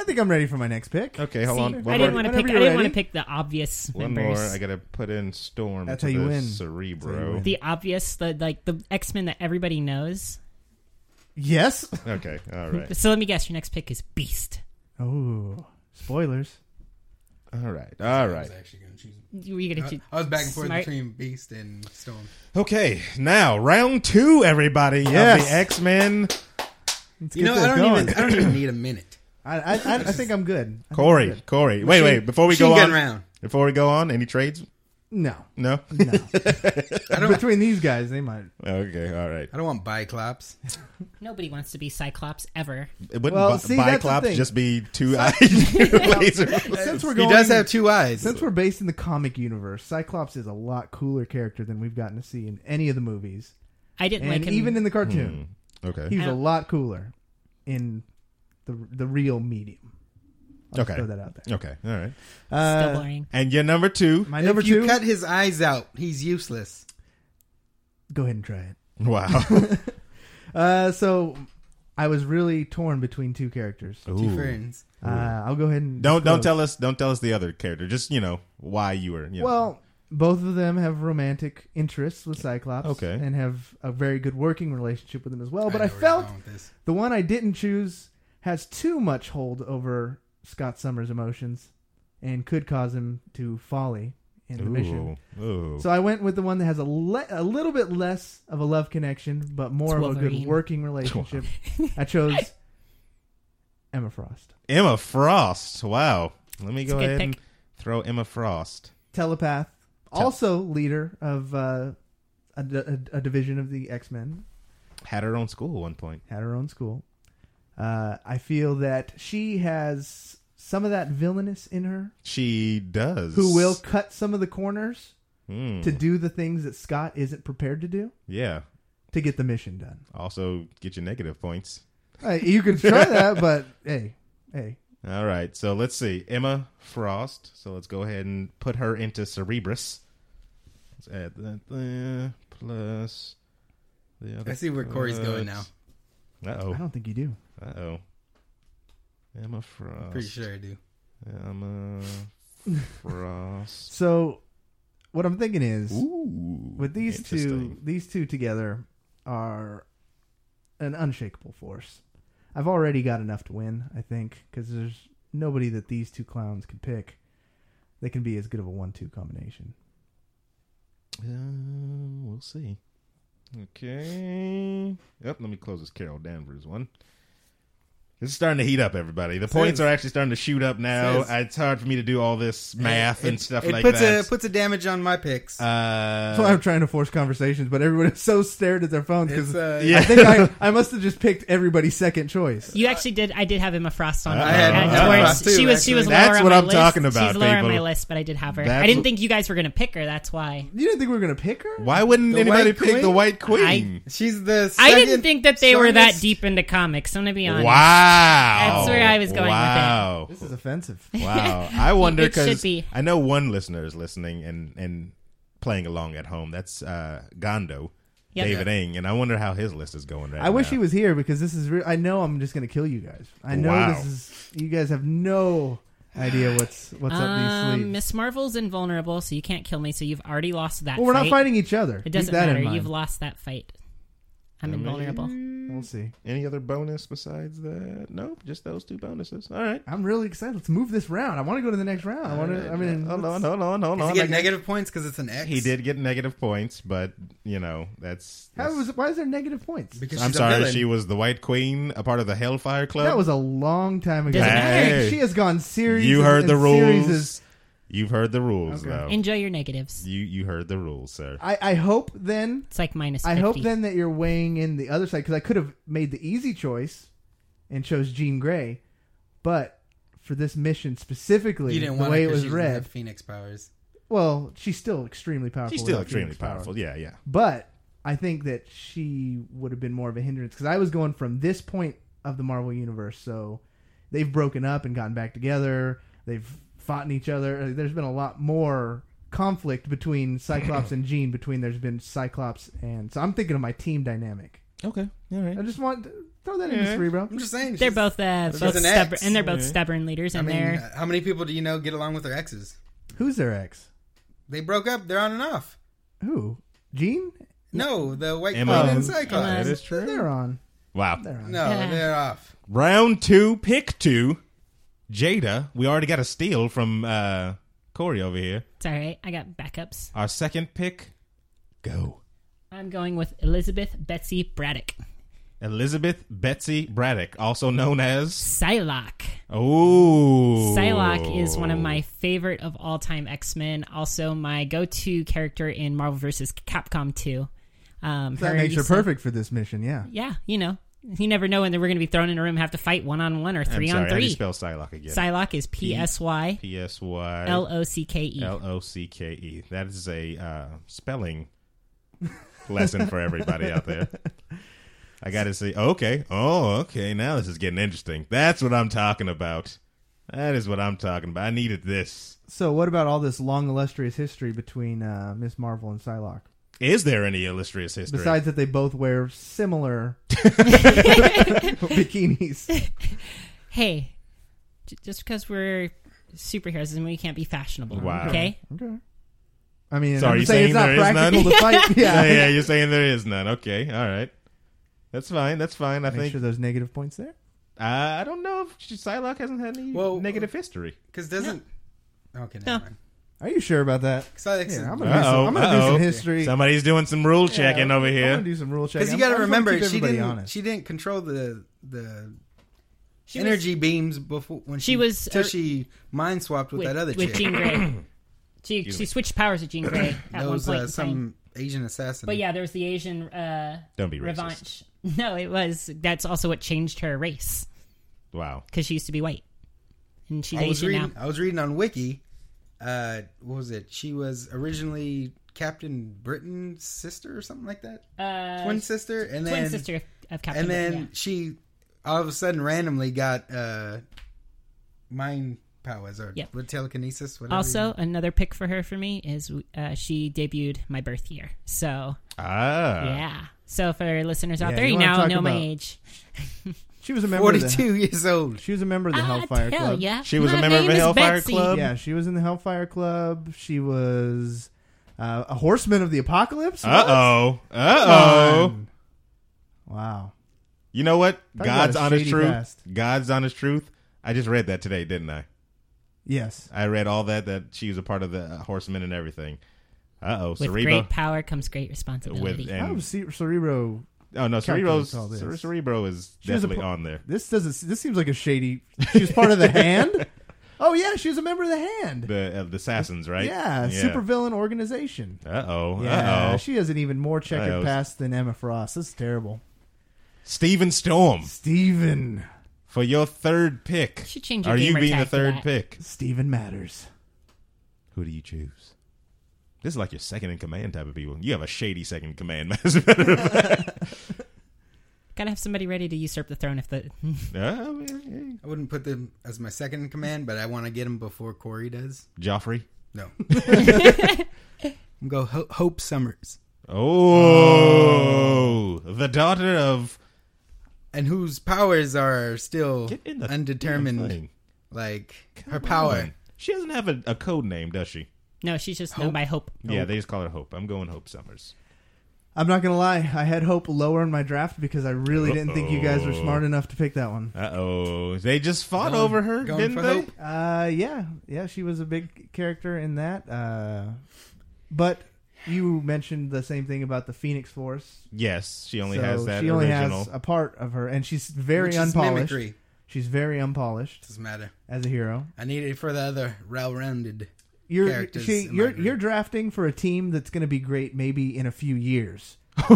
think I'm ready for my next pick. Okay, hold See, on. I One didn't more- want to pick. I Whenever you're didn't want to ready. pick the obvious One members. more. I gotta put in Storm. That's into how you the win. Cerebro. That's how you win. The obvious, the like the X-Men that everybody knows. Yes. Okay, all right. So let me guess. Your next pick is Beast. Oh, spoilers. All right, all I was right. actually gonna choose. Were you gonna I, choose? I was back and forth Smart. between Beast and Storm. Okay, now round two, everybody. Yes. Of the X-Men. Let's You get know, this I don't going. even. I don't even need a minute. I, I, I, I think I'm good. I think I'm Corey, good. Corey. Wait, wait. Before we Machine go gun on, round. before we go on, any trades? No, No. no. I don't. Between these guys, they might. Okay, all right. I don't want Biclops. Nobody wants to be Cyclops ever. It wouldn't Well, Bi- see, that's the Biclops thing. just be two eyed lasers. Since we're He going, does have two eyes. Since we're based in the comic universe, Cyclops is a lot cooler character than we've gotten to see in any of the movies, I didn't and like him. even in the cartoon. Hmm. Okay. He's I a don't- lot cooler in the the real medium. I'll just Okay. throw that out there. Okay, all right. Still Uh, boring. And your number two. my number if you two. cut his eyes out, he's useless. Go ahead and try it. Wow. Uh, so I was really torn between two characters. Two Ooh. friends. Uh, I'll go ahead and Don't don't disclose. tell us don't tell us the other character. Just you know why you were. You know. Well, both of them have romantic interests with Cyclops, Okay. and have a very good working relationship with him as well. But know I, where you're felt going with this. the one I didn't choose has too much hold over Scott Summers' emotions, and could cause him to folly in the mission. Ooh. Ooh. So I went with the one that has a le- a little bit less of a love connection, but more It's of a good Wolverine. working relationship. I chose Emma Frost, Emma Frost. Wow. Let me It's a go good ahead and pick. throw Emma Frost. telepath, also leader of uh, a, a, a division of the X-Men. Had her own school at one point. Had her own school. Uh, I feel that she has some of that villainous in her, She does. who will cut some of the corners Hmm. to do the things that Scott isn't prepared to do Yeah. to get the mission done. Also get your negative points. Hey, you can try that, but hey, hey. All right. So let's see. Emma Frost. So let's go ahead and put her into Cerebrus. Let's add that there. Plus the other. I see where Corey's going now. Uh I oh. don't think you do. Uh oh. Emma Frost. Pretty sure I do. Emma Frost. So, what I'm thinking is, Ooh. with these two, interesting. these two together are an unshakable force. I've already got enough to win, I think, because there's nobody that these two clowns could pick that can be as good of a one-two combination. Uh, we'll see. Okay. Yep. Let me close this Carol Danvers one. It's starting to heat up, everybody. The Says- points are actually starting to shoot up now. Says- it's hard for me to do all this math It- and stuff it like puts that. A, puts a damage on my picks. uh, That's why I'm trying to force conversations, but everyone is so stared at their phones because It's, uh, Yeah. I think I, I must have just picked everybody's second choice. You actually did. I did have Emma Frost on. I my- had uh, Emma towards- Frost too, she was. She was actually. lower That's on what my I'm list. talking about, She's lower on my people. list, but I did have her. That's I didn't what- think you guys were gonna pick her. That's why. You didn't think we were going to pick her? why wouldn't The anybody White pick the Queen? White Queen? She's the. I didn't second think that they were that strongest- deep into comics. I'm gonna be honest. Wow. That's where I was going with it. wow. This is offensive. Wow. I wonder It should because be. I know one listener is listening and, and playing along at home. That's uh, Gondo, Yep. David Ing, and I wonder how his list is going right I wish now. he was here because this is. Re- I know I'm just going to kill you guys. I know Wow. this is. You guys have no idea what's what's up these Um, sleeves. Miss Marvel's invulnerable, so you can't kill me. So you've already lost that. Well, we're not fight. fighting each other. It Keep doesn't that in matter. mind. You've lost that fight. I'm I mean, invulnerable. We'll see. Any other bonus besides that? Nope, just those two bonuses. All right. I'm really excited. Let's move this round. I want to go to the next round. I want to. I mean, hold let's- on, hold on, hold Does on. he I get got- negative points because it's an X? He did get negative points, but you know that's. How that's- was? Why is there negative points? Because I'm she's a sorry, villain. she was the White Queen, a part of the Hellfire Club. That was a long time ago. Doesn't matter. She has gone series. you and- heard and the rules. series. You've heard the rules, Okay. though. Enjoy your negatives. You you heard the rules, sir. I, I hope then. It's like minus I fifty. hope then that you're weighing in the other side because I could have made the easy choice and chose Jean Grey, but for this mission specifically, You didn't the want way her it 'cause was she doesn't read. have Phoenix powers. Well, she's still extremely powerful. She's still without extremely Phoenix powerful. powers. Yeah, yeah. But I think that she would have been more of a hindrance because I was going from this point of the Marvel Universe. So they've broken up and gotten back together. They've fought in each other. There's been a lot more conflict between Cyclops and Jean. Between there's been Cyclops and so I'm thinking of my team dynamic. Okay, all right. I just want Throw that in Yeah. Cerebro. I'm just saying. They're she's- both uh, she's both an stubborn, ex. and they're both Yeah. stubborn leaders. I And mean, they're how many people do you know get along with their exes? Who's their ex? They broke up. They're on and off. Who? Gene? No, the white Emma. queen and Oh, Cyclops. That is true. They're on. Wow. They're on. No, they're off. Round two, pick two. Jada, we already got a steal from uh, Corey over here. it's all right. I got backups. Our second pick, go. I'm going with Elizabeth Betsy Braddock. Elizabeth Betsy Braddock, also known as Psylocke. Oh, Psylocke is one of my favorite of all time X-Men. Also, my go-to character in Marvel versus. Capcom two. Um, That makes her used to- perfect for this mission, yeah. Yeah, you know, you never know when we're going to be thrown in a room and have to fight one on one or three I'm sorry, on How do you three. spell Psylocke again? Psylocke is P S Y P S Y L O C K E. L O C K E. That is a uh, spelling lesson for everybody out there. I got to say, okay, oh, okay, now this is getting interesting. That's what I'm talking about. That is what I'm talking about. I needed this. So what about all this long illustrious history between uh, Miss Marvel and Psylocke? Is there any illustrious history? Besides that they both wear similar bikinis. Hey, j- just because we're superheroes doesn't mean we can't be fashionable. Wow. Okay. Okay. I mean, So I'm are you saying, it's not saying there is practical none? to fight. Yeah, yeah, yeah, you're saying there is none. Okay, all right. That's fine. That's fine. I Make think. sure those negative points there. Uh, I don't know if Psylocke hasn't had any Well, negative history. Because doesn't. Okay, never No. mind. Are you sure about that? Psylocke Yeah, is- I'm gonna, do some, Uh-oh, I'm gonna do uh-oh. some history. Somebody's doing some rule Yeah, checking over I'm here. gonna do some rule checking. Because you I'm- got to I just wanna remember, keep she everybody didn't. honest. She didn't control the the She energy beams before when she, She was- till er, she mind swapped with, with, that other with chick. Jean Grey. she Excuse she me. switched powers with Jean Grey at one Those point uh, in some time. Asian assassin. But yeah, there was the Asian uh, Don't be racist. revanche. No, it was. That's also what changed her race Wow. because she used to be white, and she's I was Asian reading. now. I was reading on Wiki. Uh, what was it? She was originally Captain Britain's sister or something like that. Uh, Twin sister, and twin then sister of, of Captain. and then Britain, she all of a sudden randomly got uh, mind powers or Yep. with telekinesis. yeah. Whatever. Also, another pick for her for me is uh, she debuted my birth year. So Ah. yeah. So for listeners out Yeah, there, you you wanna now talk know my about- age. She was a member of the, forty-two years old. She was a member of the Ah, Hellfire tell Club. ya. She was a My member of name the is Hellfire Betsy. Club? Yeah, she was in the Hellfire Club. She was uh, a horseman of the apocalypse. Uh oh. Uh oh. Wow. You know what? Talk God's about a honest shady truth. past. God's honest truth. I just read that today, didn't I? Yes. I read all that, that she was a part of the uh, Horsemen and everything. Uh oh. With Cerebro. great power comes great responsibility. With- How and- was Ce- Cerebro? Oh, no. Cerebro's, calculates all this? Cere- Cerebro is She was a definitely po- on there. This doesn't. This seems like a shady. She was part of the Hand. Oh yeah, she was a member of the Hand. The, uh, the Assassins, right? Yeah, supervillain organization. Uh oh. Yeah, Uh oh. she has an even more checkered Uh-oh. past than Emma Frost. This is terrible. Steven Storm. Steven. For your third pick. Should change your Are you gamer being the tag to third that. pick? Steven Matters. Who do you choose? This is like your second in command type of people. You have a shady second in command, as a matter of fact. Gotta have somebody ready to usurp the throne if the. Yeah, I mean, I wouldn't put them as my second in command, but I want to get him before Corey does. Joffrey. No. Go Ho- Hope Summers. Oh, the daughter of. And whose powers are still Get in the damn undetermined. thing. Like, Come her power. on. She doesn't have a, a code name, does she? No, she's just known Hope. by Hope. Yeah, they just call her Hope. I'm going Hope Summers. I'm not gonna lie. I had Hope lower in my draft because I really didn't think you guys were Uh-oh. smart enough to pick that one. Uh oh, they just fought Going- over her, going didn't for they? Hope? Uh, yeah, yeah, she was a big character in that. Uh, but you mentioned the same thing about the Phoenix Force. Yes, she only So has that she only original. has a part of her, and she's very Which is unpolished. mimicry. She's very unpolished Doesn't matter. as a hero. I need it for the other well-rounded You're characters. she, in my you're group. you're drafting for a team that's going to be great maybe in a few years.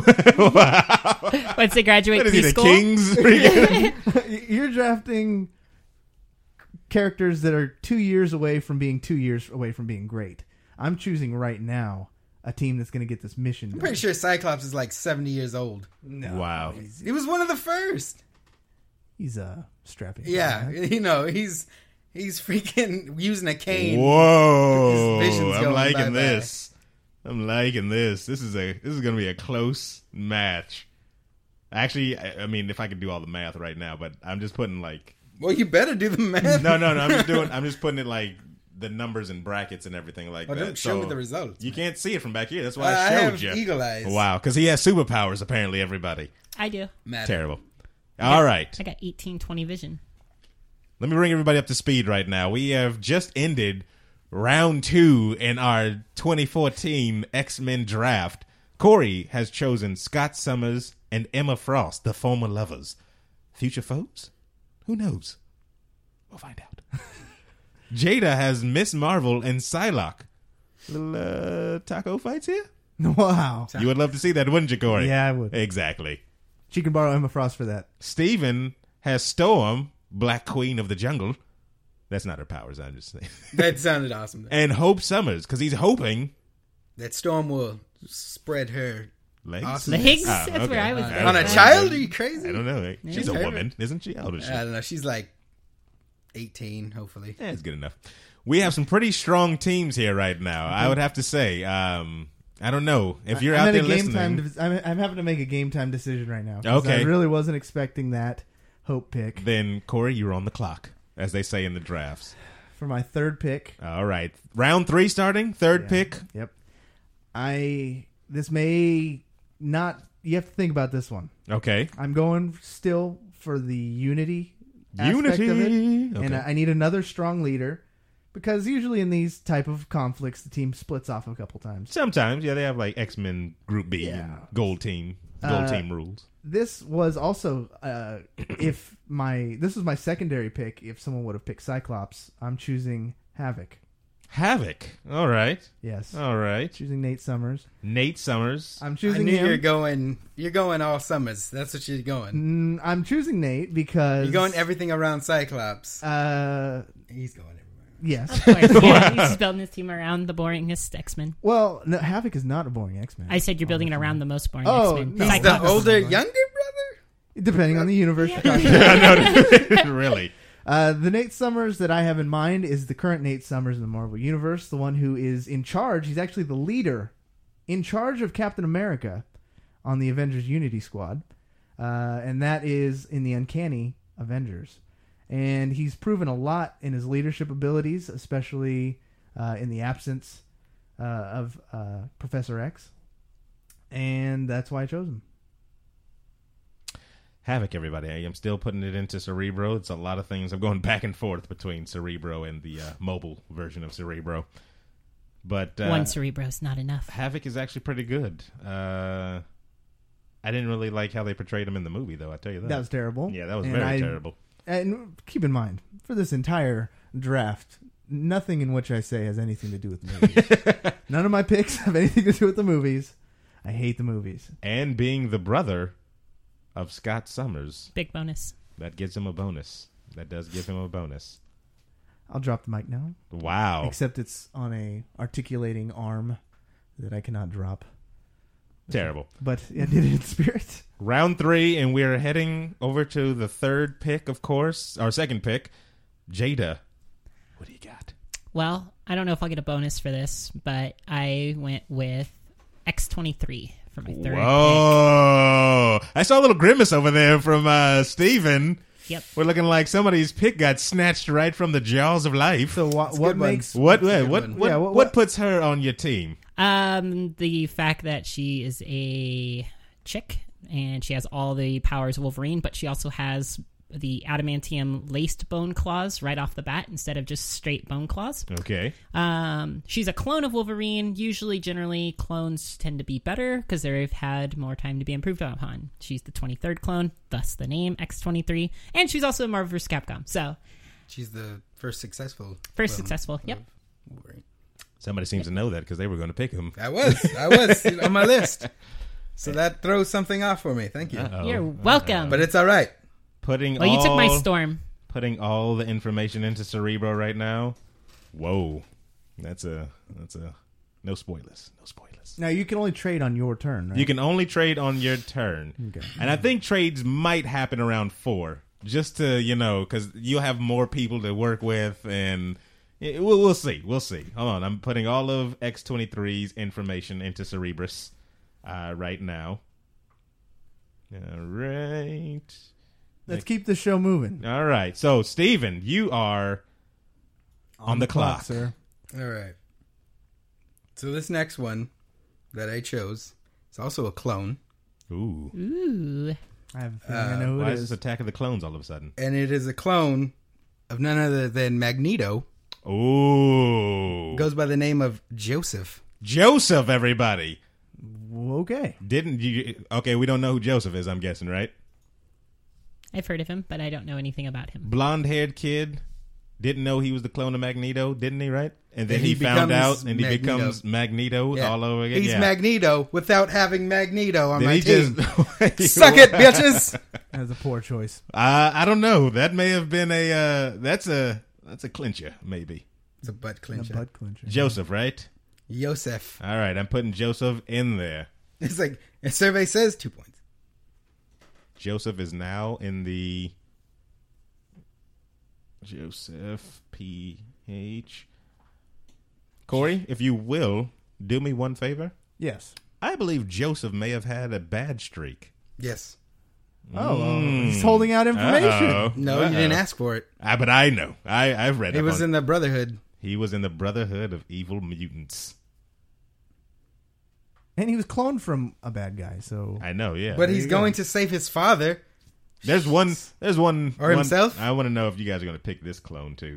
Once they graduate What is he, the preschool. Kings? Freaking- You're drafting characters that are two years away from being two years away from being great. I'm choosing right now a team that's going to get this mission I'm done. pretty sure Cyclops is like seventy years old. No. Wow. He was one of the first. He's a strapping. Yeah, guy. you know, he's he's freaking using a cane. Whoa! His vision's I'm going liking bye-bye. this. I'm liking this. This is a this is gonna be a close match. Actually, I, I mean, if I could do all the math right now, but I'm just putting like. Well, you better do the math. No, no, no. I'm just doing. I'm just putting it like the numbers and brackets and everything like oh, that. Don't show so me the results. You man. can't see it from back here. That's why uh, I showed I have you. Eagle eyes. Wow, because he has superpowers. Apparently, everybody. I do. Matter. Terrible. I All got, right. I got eighteen twenty vision. Let me bring everybody up to speed right now. We have just ended round two in our twenty fourteen X-Men draft. Corey has chosen Scott Summers and Emma Frost, the former lovers. Future foes? Who knows? We'll find out. Jada has Miss Marvel and Psylocke. Little uh, taco fights here? Wow. You would love to see that, wouldn't you, Corey? Yeah, I would. Exactly. She can borrow Emma Frost for that. Steven has Storm, Black Queen of the Jungle. That's not her powers, I'm just saying. That sounded awesome. And Hope Summers, because he's hoping that Storm will spread her legs. Awesome. Legs? Ah, That's okay. where I was. Uh, on a child? Are you crazy? I don't know. She's Yeah. a woman, isn't she? How old is she? I don't know. She's like eighteen, hopefully. Yeah, it's good enough. We have some pretty strong teams here right now. I would have to say. Um, I don't know if you're I'm out at there a game listening. time. I'm, I'm having to make a game time decision right now. 'cause Okay. I really wasn't expecting that Hope pick Then Corey, you're on the clock, as they say in the drafts. for my third pick. All right, round three starting. Third Yeah. pick. Yep. I this may not. You have to think about this one. Okay. I'm going still for the unity aspect Unity. of it, Okay. and I I need another strong leader because usually in these type of conflicts, the team splits off a couple times. Sometimes, yeah, they have like X-Men Group B and Yeah. Gold Team, Gold Uh, Team rules. This was also uh, if my this was my secondary pick. If someone would have picked Cyclops, I'm choosing Havoc. Havoc. All right. Yes, All right. choosing Nate Summers. Nate Summers. I'm I choosing knew him. you're going. You're going all summers. That's what you're going. Mm, I'm choosing Nate because You're going everything around Cyclops. Uh, He's going everywhere. yes. Of course, yeah, he's just building his team around the boringest X-Men. Well, no, Havoc is not a boring X-Men. I said you're building it around the most boring Oh, X-Men. no. He's the Cyclops. older, younger brother. Depending on the universe. you're talking I about. know. Really. Uh, the Nate Summers that I have in mind is the current Nate Summers in the Marvel Universe, the one who is in charge. He's actually the leader, in charge of Captain America on the Avengers Unity Squad, uh, and that is in the Uncanny Avengers. And he's proven a lot in his leadership abilities, especially uh, in the absence uh, of uh, Professor X, and that's why I chose him. Havoc, everybody. I am still putting it into Cerebro. It's a lot of things. I'm going back and forth between Cerebro and the uh, mobile version of Cerebro. But uh, One Cerebro is not enough. Havoc is actually pretty good. Uh, I didn't really like how they portrayed him in the movie, though. I tell you that. That was terrible. Yeah, that was And very I- terrible. And keep in mind, for this entire draft, nothing in which I say has anything to do with the movies. None of my picks have anything to do with the movies. I hate the movies. And being the brother of Scott Summers, Big bonus. that gives him a bonus. That does give him a bonus. I'll drop the mic now. Wow. Except it's on a articulating arm that I cannot drop. Terrible. But I did it in spirit. Round three, and we're heading over to the third pick, of course. Our second pick, Jada. What do you got? Well, I don't know if I'll get a bonus for this, but I went with X twenty-three for my third Whoa! I saw a little grimace over there from uh, Steven. Yep. We're looking like somebody's pick got snatched right from the jaws of life. So what, a what good one. makes... What That's a what good what one. what, Yeah, what, what- what- puts her on your team? Um, the fact that she is a chick and she has all the powers of Wolverine, but she also has the adamantium laced bone claws right off the bat instead of just straight bone claws. Okay. Um, she's a clone of Wolverine. Usually, generally, clones tend to be better because they've had more time to be improved upon. She's the twenty-third clone, thus the name X twenty-three, and she's also in Marvel versus. Capcom. So, She's the first successful. first clone successful. Yep. of Wolverine. Somebody seems to know that because they were going to pick him. I was. I was on my list. So that throws something off for me. Thank you. Uh-oh. You're welcome. But it's all right. Putting well, you all, took my storm. Putting all the information into Cerebro right now. Whoa, that's a that's a no spoilers. No spoilers. Now, you can only trade on your turn, right? You can only trade on your turn, Okay. and I think trades might happen around four, just to you know, because you'll have more people to work with, and it, we'll, we'll see. We'll see. Hold on, I'm putting all of X twenty-three's information into Cerebrus uh, right now. All right. Let's keep the show moving. All right. So, Steven, you are on, on the, the clock. clock, sir. All right. So this next one that I chose is also a clone. Ooh. Ooh. I have a feeling Uh, I know who Why it is is. this Attack of the Clones all of a sudden? And it is a clone of none other than Magneto. Ooh. Goes by the name of Joseph. Joseph, everybody. Okay. Didn't you? Okay, we don't know who Joseph is, I'm guessing, right? I've heard of him, but I don't know anything about him. Blonde-haired kid. Didn't know he was the clone of Magneto, didn't he, right? And then And he, he found becomes out, and he Magneto. becomes Magneto Yeah. all over again. He's yeah. Magneto without having Magneto on Did my he team. just- Suck it, bitches. That was a poor choice. Uh, I don't know. That may have been a. Uh, that's a. That's a clincher, maybe. It's a butt A clincher. butt clincher. Joseph, right? Joseph. All right, I'm putting Joseph in there. It's like a survey says two points. Joseph is now in the. Joseph P H. Corey, if you will, do me one favor. Yes. I believe Joseph may have had a bad streak. Yes. Oh, well, Mm. he's holding out information. Uh-oh. No, Uh-oh. you didn't ask for it. Ah, but I know. I, I've read It up was on- in the Brotherhood. He was in the Brotherhood of Evil Mutants. And he was cloned from a bad guy, so. I know, yeah. But There he's you going go. to save his father. There's one. There's one. Or one- himself? I want to know if you guys are going to pick this clone too.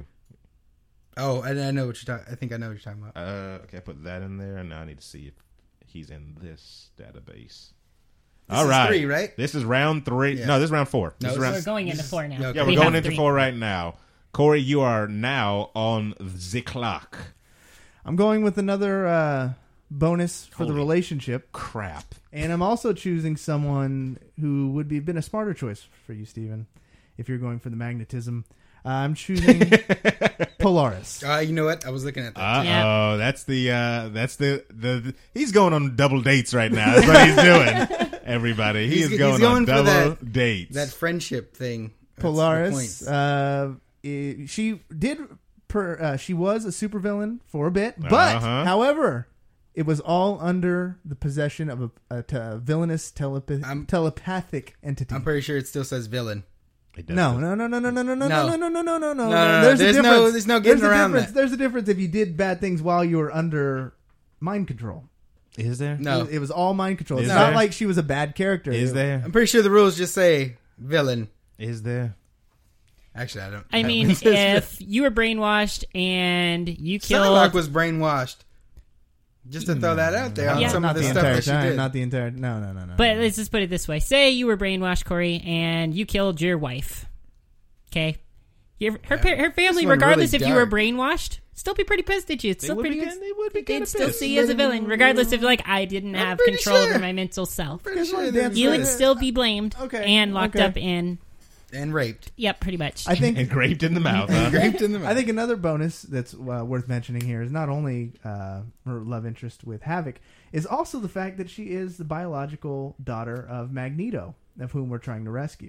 Oh, I, I know what you're talking. I think I know what you're talking about. Uh, okay, I put that in there, and now I need to see if he's in this database. This All is right, three, right? This is round three. Yeah. No, this is round four. No, this is this round, We're going into four now. Okay. yeah, We we're going have into three. four right now. Corey, you are now on the clock. I'm going with another uh, bonus for the Holy relationship. Crap. And I'm also choosing someone who would be been a smarter choice for you, Steven, if you're going for the magnetism. Uh, I'm choosing Polaris. Uh, you know what? I was looking at that. Uh oh, Yeah. that's the uh, that's the, the the he's going on double dates right now. That's what he's doing. Everybody, he He's- is he's going, going on for double that- dates. that friendship thing. That's the Polaris. points. Uh, i- she did. Per, uh, she was a supervillain for a bit, but Uh-huh. however, it was all under the possession of a, a, t- a villainous telepa- I'm- telepathic entity. I'm pretty sure it still says villain. It does No, this. no, no, no, no, no, no, no, No. no, no, no, no, no, no. no, no. There's, There's a no- difference. there's no getting There's a around difference. that. There's a difference if you did bad things while you were under mind control. Is there? No. It, it was all mind control. It's Is not there? like she was a bad character. Is there? I'm pretty sure the rules just say villain. Is there? Actually, I don't. I know. mean, It says if you were brainwashed and you killed... Psylocke was brainwashed. Just to throw that out there on Yeah. some not of the, the stuff entire that she time. did. Not the entire. No, no, no, no. But no. let's just put it this way. Say you were brainwashed, Corey, and you killed your wife. Okay? Your, her, pa- her family, This one regardless really if you were dark. brainwashed, still be pretty pissed at you. It's They still would pretty be. pissed. They would be They'd kind of still pissed. see you as a villain, regardless if, like, I didn't have pretty control sure. over my mental self. Pretty Guess sure what, there's- Dan? You would Yeah. still be blamed Okay, and locked okay. up in... and raped. Yep, pretty much. I think Engraved in the mouth, huh? Raped in the mouth. I think another bonus that's uh, worth mentioning here is not only uh, her love interest with Havoc, is also the fact that she is the biological daughter of Magneto, of whom we're trying to rescue.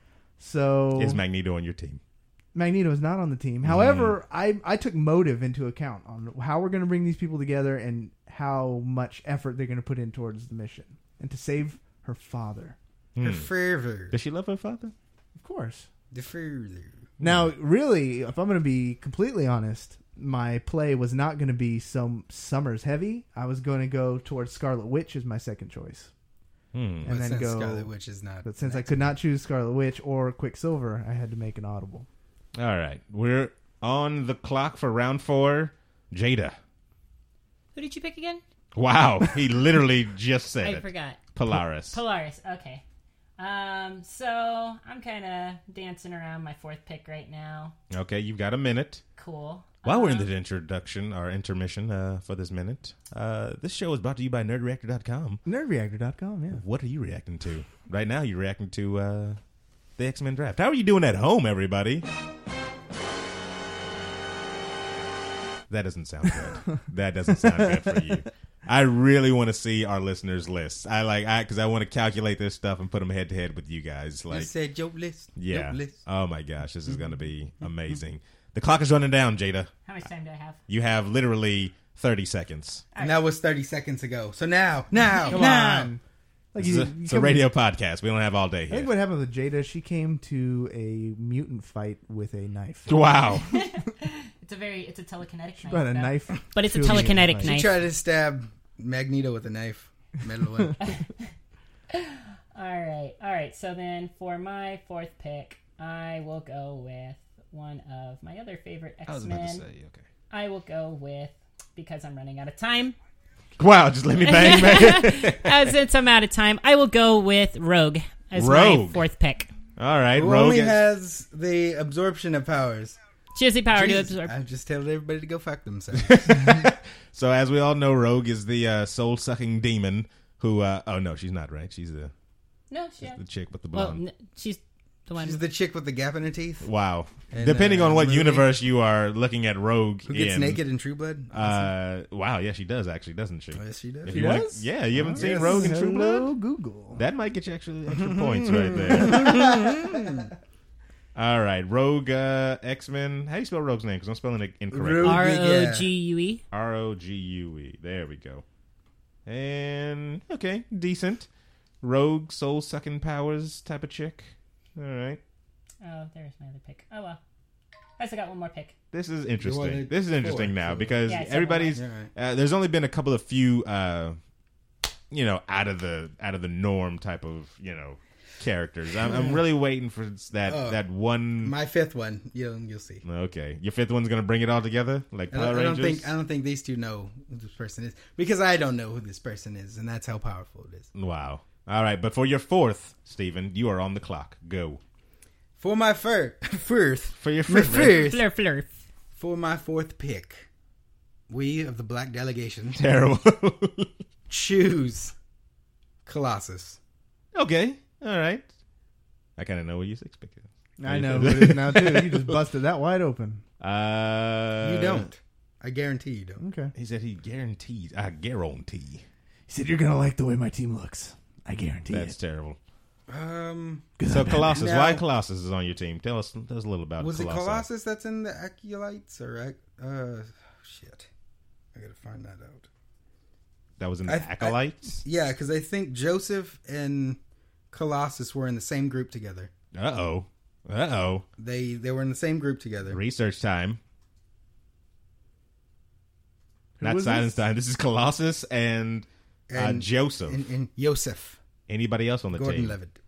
So Is Magneto on your team? Magneto is not on the team. However, I, I took motive into account on how we're going to bring these people together and how much effort they're going to put in towards the mission and to save her father. Her father. Does she love her father? Of course. The father. Now, really, if I'm going to be completely honest, my play was not going to be some Summers heavy. I was going to go towards Scarlet Witch as my second choice. Hmm. And But then since go. Scarlet Witch is not. But since I could not choose Scarlet Witch or Quicksilver, I had to make an audible. All right, we're on the clock for round four. Jada. Who did you pick again? Wow, he literally just said I it. forgot. Polaris. Polaris. Okay. Um. So I'm kind of dancing around my fourth pick right now. Okay, you've got a minute. Cool. While we're in Um, the introduction, or intermission uh, for this minute, uh, this show is brought to you by nerd reactor dot com. nerd reactor dot com, yeah. What are you reacting to? Right now, you're reacting to uh, the X-Men draft. How are you doing at home, everybody? That doesn't sound good. That doesn't sound good for you. I really want to see our listeners' lists. I like, I because I want to calculate this stuff and put them head to head with you guys. Like, Just said joke list. yeah. Joke list. Oh my gosh, this is going to be amazing. The clock is running down, Jada. How much time do I have? You have literally thirty seconds. And that was thirty seconds ago. So now, now, Come now. on. Like It's, you- a, you it's a come- radio podcast. We don't have all day I here. think what happened with Jada, she came to a mutant fight with a knife. Wow. It's a very, it's a telekinetic knife. brought a though. knife But it's a to a mutant telekinetic fight. She knife. tried to stab Magneto with a knife. Metal one. All right, all right. So then, for my fourth pick, I will go with one of my other favorite I was about to X-Men. say, okay. I will go with, because I'm running out of time. Wow, just let me bang, man. uh, since I'm out of time, I will go with Rogue as my Rogue. fourth pick. All right, Who Rogue only is- has the absorption of powers. She has the power Jesus, to absorb. I've just told everybody to go fuck themselves. So as we all know, Rogue is the uh, soul-sucking demon who... Uh, oh, no, she's not, right? She's the, No, she. the chick with the Well, blonde. n- she's the one. She's the chick with the gap in her teeth. Wow. And, Depending uh, on what movie. universe you are looking at Rogue Who gets in, naked in True Blood? Uh, wow, yeah, she does actually, doesn't she? Oh, yes, she does. If She you wanna- does? yeah, you haven't Oh, seen yes. Rogue in True Hello, Blood? Google. That might get you actually extra points right there. All right, Rogue uh, X-Men. How do you spell Rogue's name? Because I'm spelling it incorrectly. Rogue. R O G U E. R O G U E. There we go. And, okay, decent. Rogue, soul-sucking powers type of chick. All right. Oh, there's my other pick. Oh well. I still got one more pick. This is You interesting. wanted This is interesting four, now so- because Yeah, I said everybody's. one more. Uh, there's only been a couple of few, uh, you know, out of the out of the norm type of you know characters. I'm, I'm really waiting for that Oh, that one. My fifth one. You'll you'll see. Okay, your fifth one's gonna bring it all together, like I Power don't, I don't Rangers. think I don't think these two know who this person is because I don't know who this person is, and that's how powerful it is. Wow. All right, but for your fourth, Steven, you are on the clock. Go For my fir- first, for your my fifth. right? first, Fleur, fleur. for my fourth pick, we of the Black Delegation Terrible. choose Colossus. Okay. All right. I kind of know what you expected. I know who it is now, too. You just busted that wide open. Uh, You don't. I guarantee you don't. Okay. He said he guarantees. I guarantee. He said, you're going to like the way my team looks. I guarantee That's it. terrible. Um, So Colossus, Now- why Colossus is on your team? Tell us, tell us a little about was Colossus. it Colossus that's in the Acolytes or Ac- uh shit? I gotta find that out. That was in the I- I- Acolytes. Yeah, because I think Joseph and Colossus were in the same group together. Uh oh. Uh oh. They they were in the same group together. Research time. Who Not was silence this? time. This is Colossus and, uh, And- Joseph. And, and Yosef, Anybody else on the Gordon team? Levitt.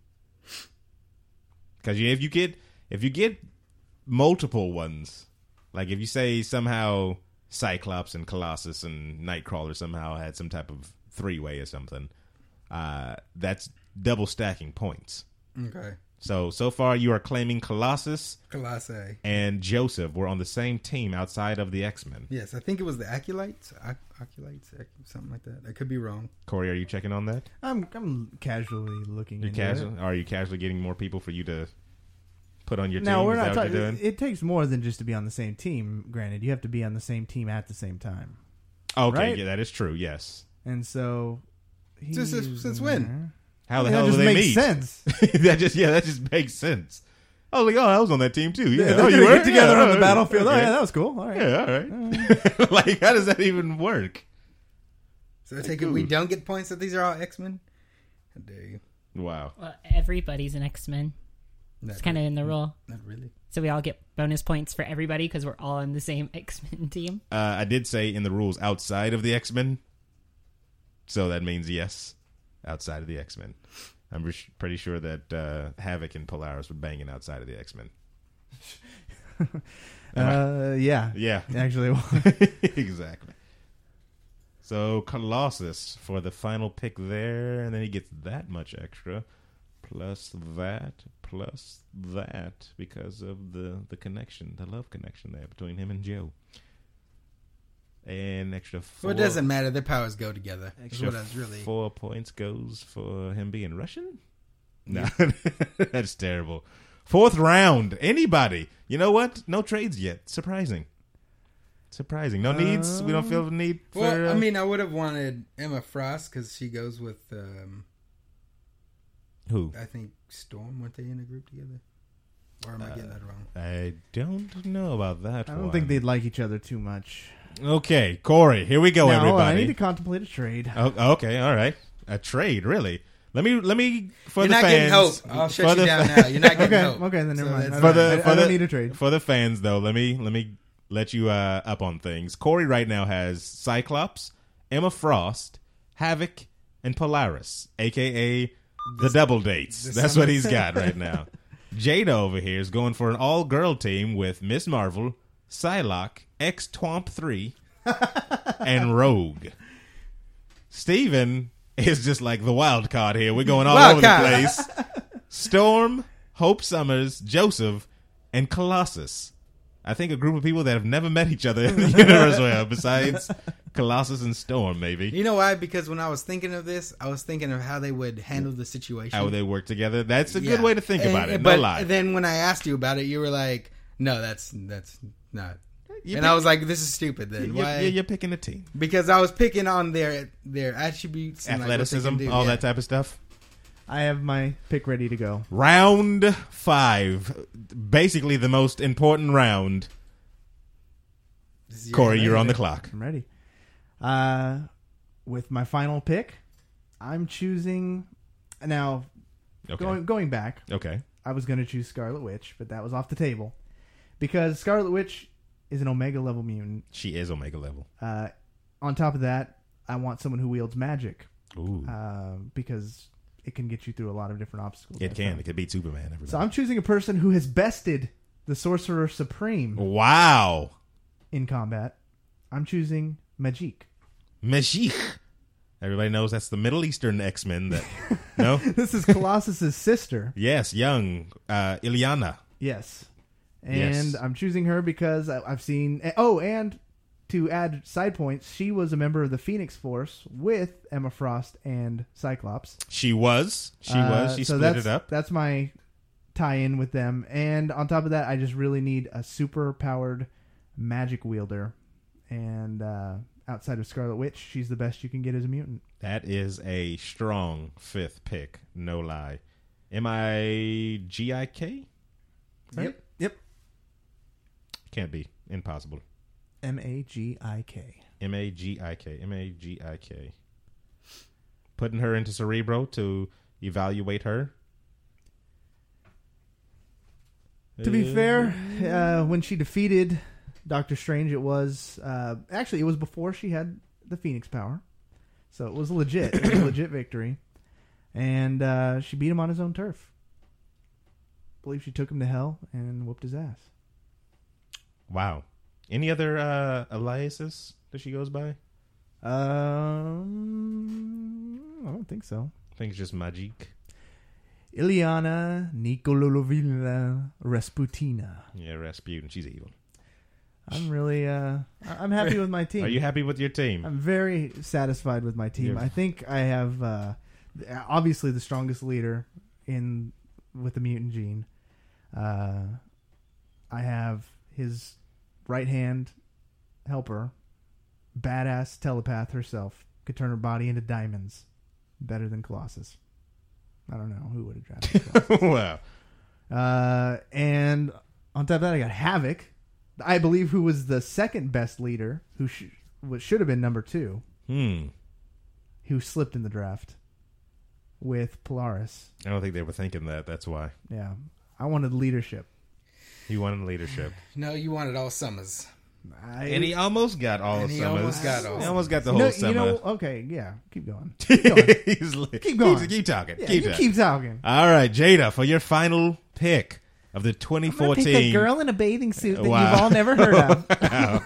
Because if you get if you get multiple ones, like if you say somehow Cyclops and Colossus and Nightcrawler somehow had some type of three way or something, uh, that's double stacking points. Okay, So so far you are claiming Colossus Colossae. and Joseph were on the same team outside of the X-Men. Yes, I think it was the Acolytes, Ac- Acolytes, Ac- something like that. I could be wrong. Corey, are you checking on that? I'm I'm casually looking You into casual? it. Are you casually getting more people for you to put on your No, team? we're Is not that what talking. you're doing? It takes more than just to be on the same team. Granted, you have to be on the same team at the same time. Okay, right? yeah, that is true. Yes. And so, Since- he's since in when? there. How the That hell do just they makes meet? sense. that just yeah, that just makes sense. I was like, oh, I was on that team too. Yeah, Yeah, oh, they're you gonna were get together Yeah, on the oh, battlefield. Oh okay. yeah, that was cool. All right. Yeah, all right. Like, how does that even work? So I take it we don't get points that these are all X-Men? How dare you? Wow. Well, everybody's an X-Men. Not It's kind of in the rule. Not really. So we all get bonus points for everybody because we're all in the same X-Men team. Uh, I did say in the rules outside of the X-Men, so that means yes, outside of the X-Men. I'm re- pretty sure that uh, Havoc and Polaris were banging outside of the X-Men. Uh, yeah, Yeah, actually. exactly. So Colossus for the final pick there, and then he gets that much extra, plus that, plus that, because of the, the connection, the love connection there between him and Joe. And extra four. Well, it doesn't matter. Their powers go together. That's Extra what I was really. four points goes for him being Russian? No, that's terrible. Fourth round. Anybody. You know what? No trades yet. Surprising. Surprising. No needs. We don't feel the need for... Well, I uh, mean, I would have wanted Emma Frost because she goes with, um, who? I think, Storm. Weren't they in a group together? Or am I getting that wrong? I don't know about that I don't one. think they'd like each other too much. Okay, Corey. Here we go, Now, hold on, I everybody. need to contemplate a trade. Oh, okay, all right. a trade, really. Let me let me for You're the not fans. getting hope. I'll shut for you the down fa- now. You're not getting Okay, hope. okay, then never So mind. that's- I For don't- the I- for I the, don't need a trade. For the fans, though, let me let me let you uh, up on things. Corey right now has Cyclops, Emma Frost, Havoc, and Polaris, aka the double dates. That's what he's got right now. Jada over here is going for an all-girl team with Miss Marvel, Psylocke, X-Twomp three, and Rogue. Steven is just like the wild card here. We're going all Wild over card. the place. Storm, Hope Summers, Joseph, and Colossus. I think a group of people that have never met each other in the universe well, besides Colossus and Storm, maybe. You know why? Because when I was thinking of this, I was thinking of how they would handle the situation. How they work together. That's a Yeah. good way to think about And- it. But No lie. then when I asked you about it, you were like, "No, that's that's not." You and pick- I was like, "This is stupid." Then You're, why? you're, you're picking a team. Because I was picking on their their attributes, and like, what they Athleticism, can do. all Yeah. that type of stuff. I have my pick ready to go. Round five. Basically the most important round. This is your Corey, hand. you're on the clock. I'm ready. Uh, with my final pick, I'm choosing now. Okay. Going going back, Okay. I was going to choose Scarlet Witch, but that was off the table because Scarlet Witch is an Omega level mutant. She is Omega level. Uh, on top of that, I want someone who wields magic. Ooh. Uh, because it can get you through a lot of different obstacles. It I can. found. It could beat Superman. Everybody. So I'm choosing a person who has bested the Sorcerer Supreme Wow. in combat. I'm choosing Magique. Magique. Everybody knows that's the Middle Eastern X-Men. That no. This is Colossus's sister. Yes, young uh, Ilyana. Yes. And Yes. I'm choosing her because I- I've seen. Oh, and to add side points, she was a member of the Phoenix Force with Emma Frost and Cyclops. She was. She Uh, was. She so split that's, it up. That's my tie-in with them. And on top of that, I just really need a super-powered magic wielder. And uh, outside of Scarlet Witch, she's the best you can get as a mutant. That is a strong fifth pick. No lie. M I G I K? Yep. Yep. Can't be. Impossible. M A G I K. M A G I K. M A G I K. Putting her into Cerebro to evaluate her. To be fair, uh, when she defeated Doctor Strange, it was uh, actually it was before she had the Phoenix power, so it was legit. It was a legit victory, and uh, she beat him on his own turf. I believe she took him to hell and whooped his ass. Wow. Any other uh, aliases that she goes by? Um, I don't think so. I think it's just Magique. Ilyana Nikololovila Rasputina. Yeah, Rasputin. She's evil. I'm really, uh, I- I'm happy with my team. Are you happy with your team? I'm very satisfied with my team. You're- I think I have uh, obviously the strongest leader in with the mutant gene. Uh, I have his right hand helper, badass telepath herself, could turn her body into diamonds, better than Colossus. I don't know who would have drafted Colossus. Wow. Uh, and on top of that, I got Havoc. I believe who was the second best leader, who sh- what should have been number two, Hmm. who slipped in the draft with Polaris. I don't think they were thinking that. That's why. Yeah, I wanted leadership. He wanted leadership. No, you wanted all summers. I, And he almost got all And of he summer. almost got all He almost got the No, whole you summer. know, okay, yeah, keep going. Keep going. He's like, Keep going. Keep, keep talking. Yeah, keep you talking. keep talking. All right, Jada, for your final pick of the twenty I'm gonna fourteen. pick a girl in a bathing suit that Wow. you've all never heard of. Wow.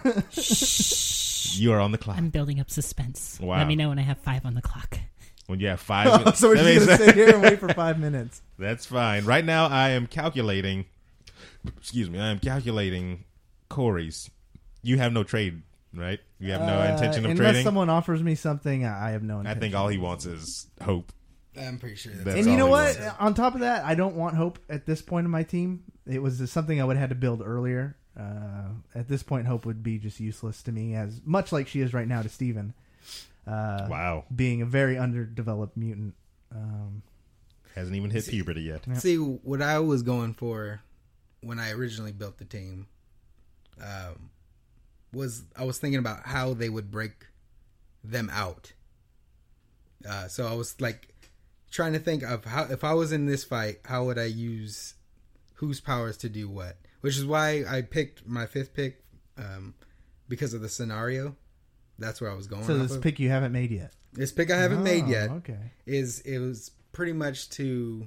You are on the clock. I'm building up suspense. Wow. Let me know when I have five on the clock. When you have five minutes. so we're That just means- gonna sit here and wait for five minutes. That's fine. Right now, I am calculating. Excuse me. I am calculating Corey's. You have no trade, right? You have no Uh, intention of unless trading. someone offers me something, I I have no I intention. think all he wants is hope. I'm pretty sure that's, That's And you all know he what? wants. On top of that, I don't want Hope at this point in my team. It was just something I would have had to build earlier. Uh, at this point, Hope would be just useless to me, as much like she is right now to Steven. Uh, Wow. Being a very underdeveloped mutant. Um, Hasn't even hit puberty yet. Yeah. See, what I was going for when I originally built the team um, was I was thinking about how they would break them out. Uh, so I was like trying to think of how, if I was in this fight, how would I use whose powers to do what? Which is why I picked my fifth pick um, because of the scenario. That's where I was going. So this of. pick you haven't made yet. This pick I haven't oh, made yet. Okay. Is it was pretty much to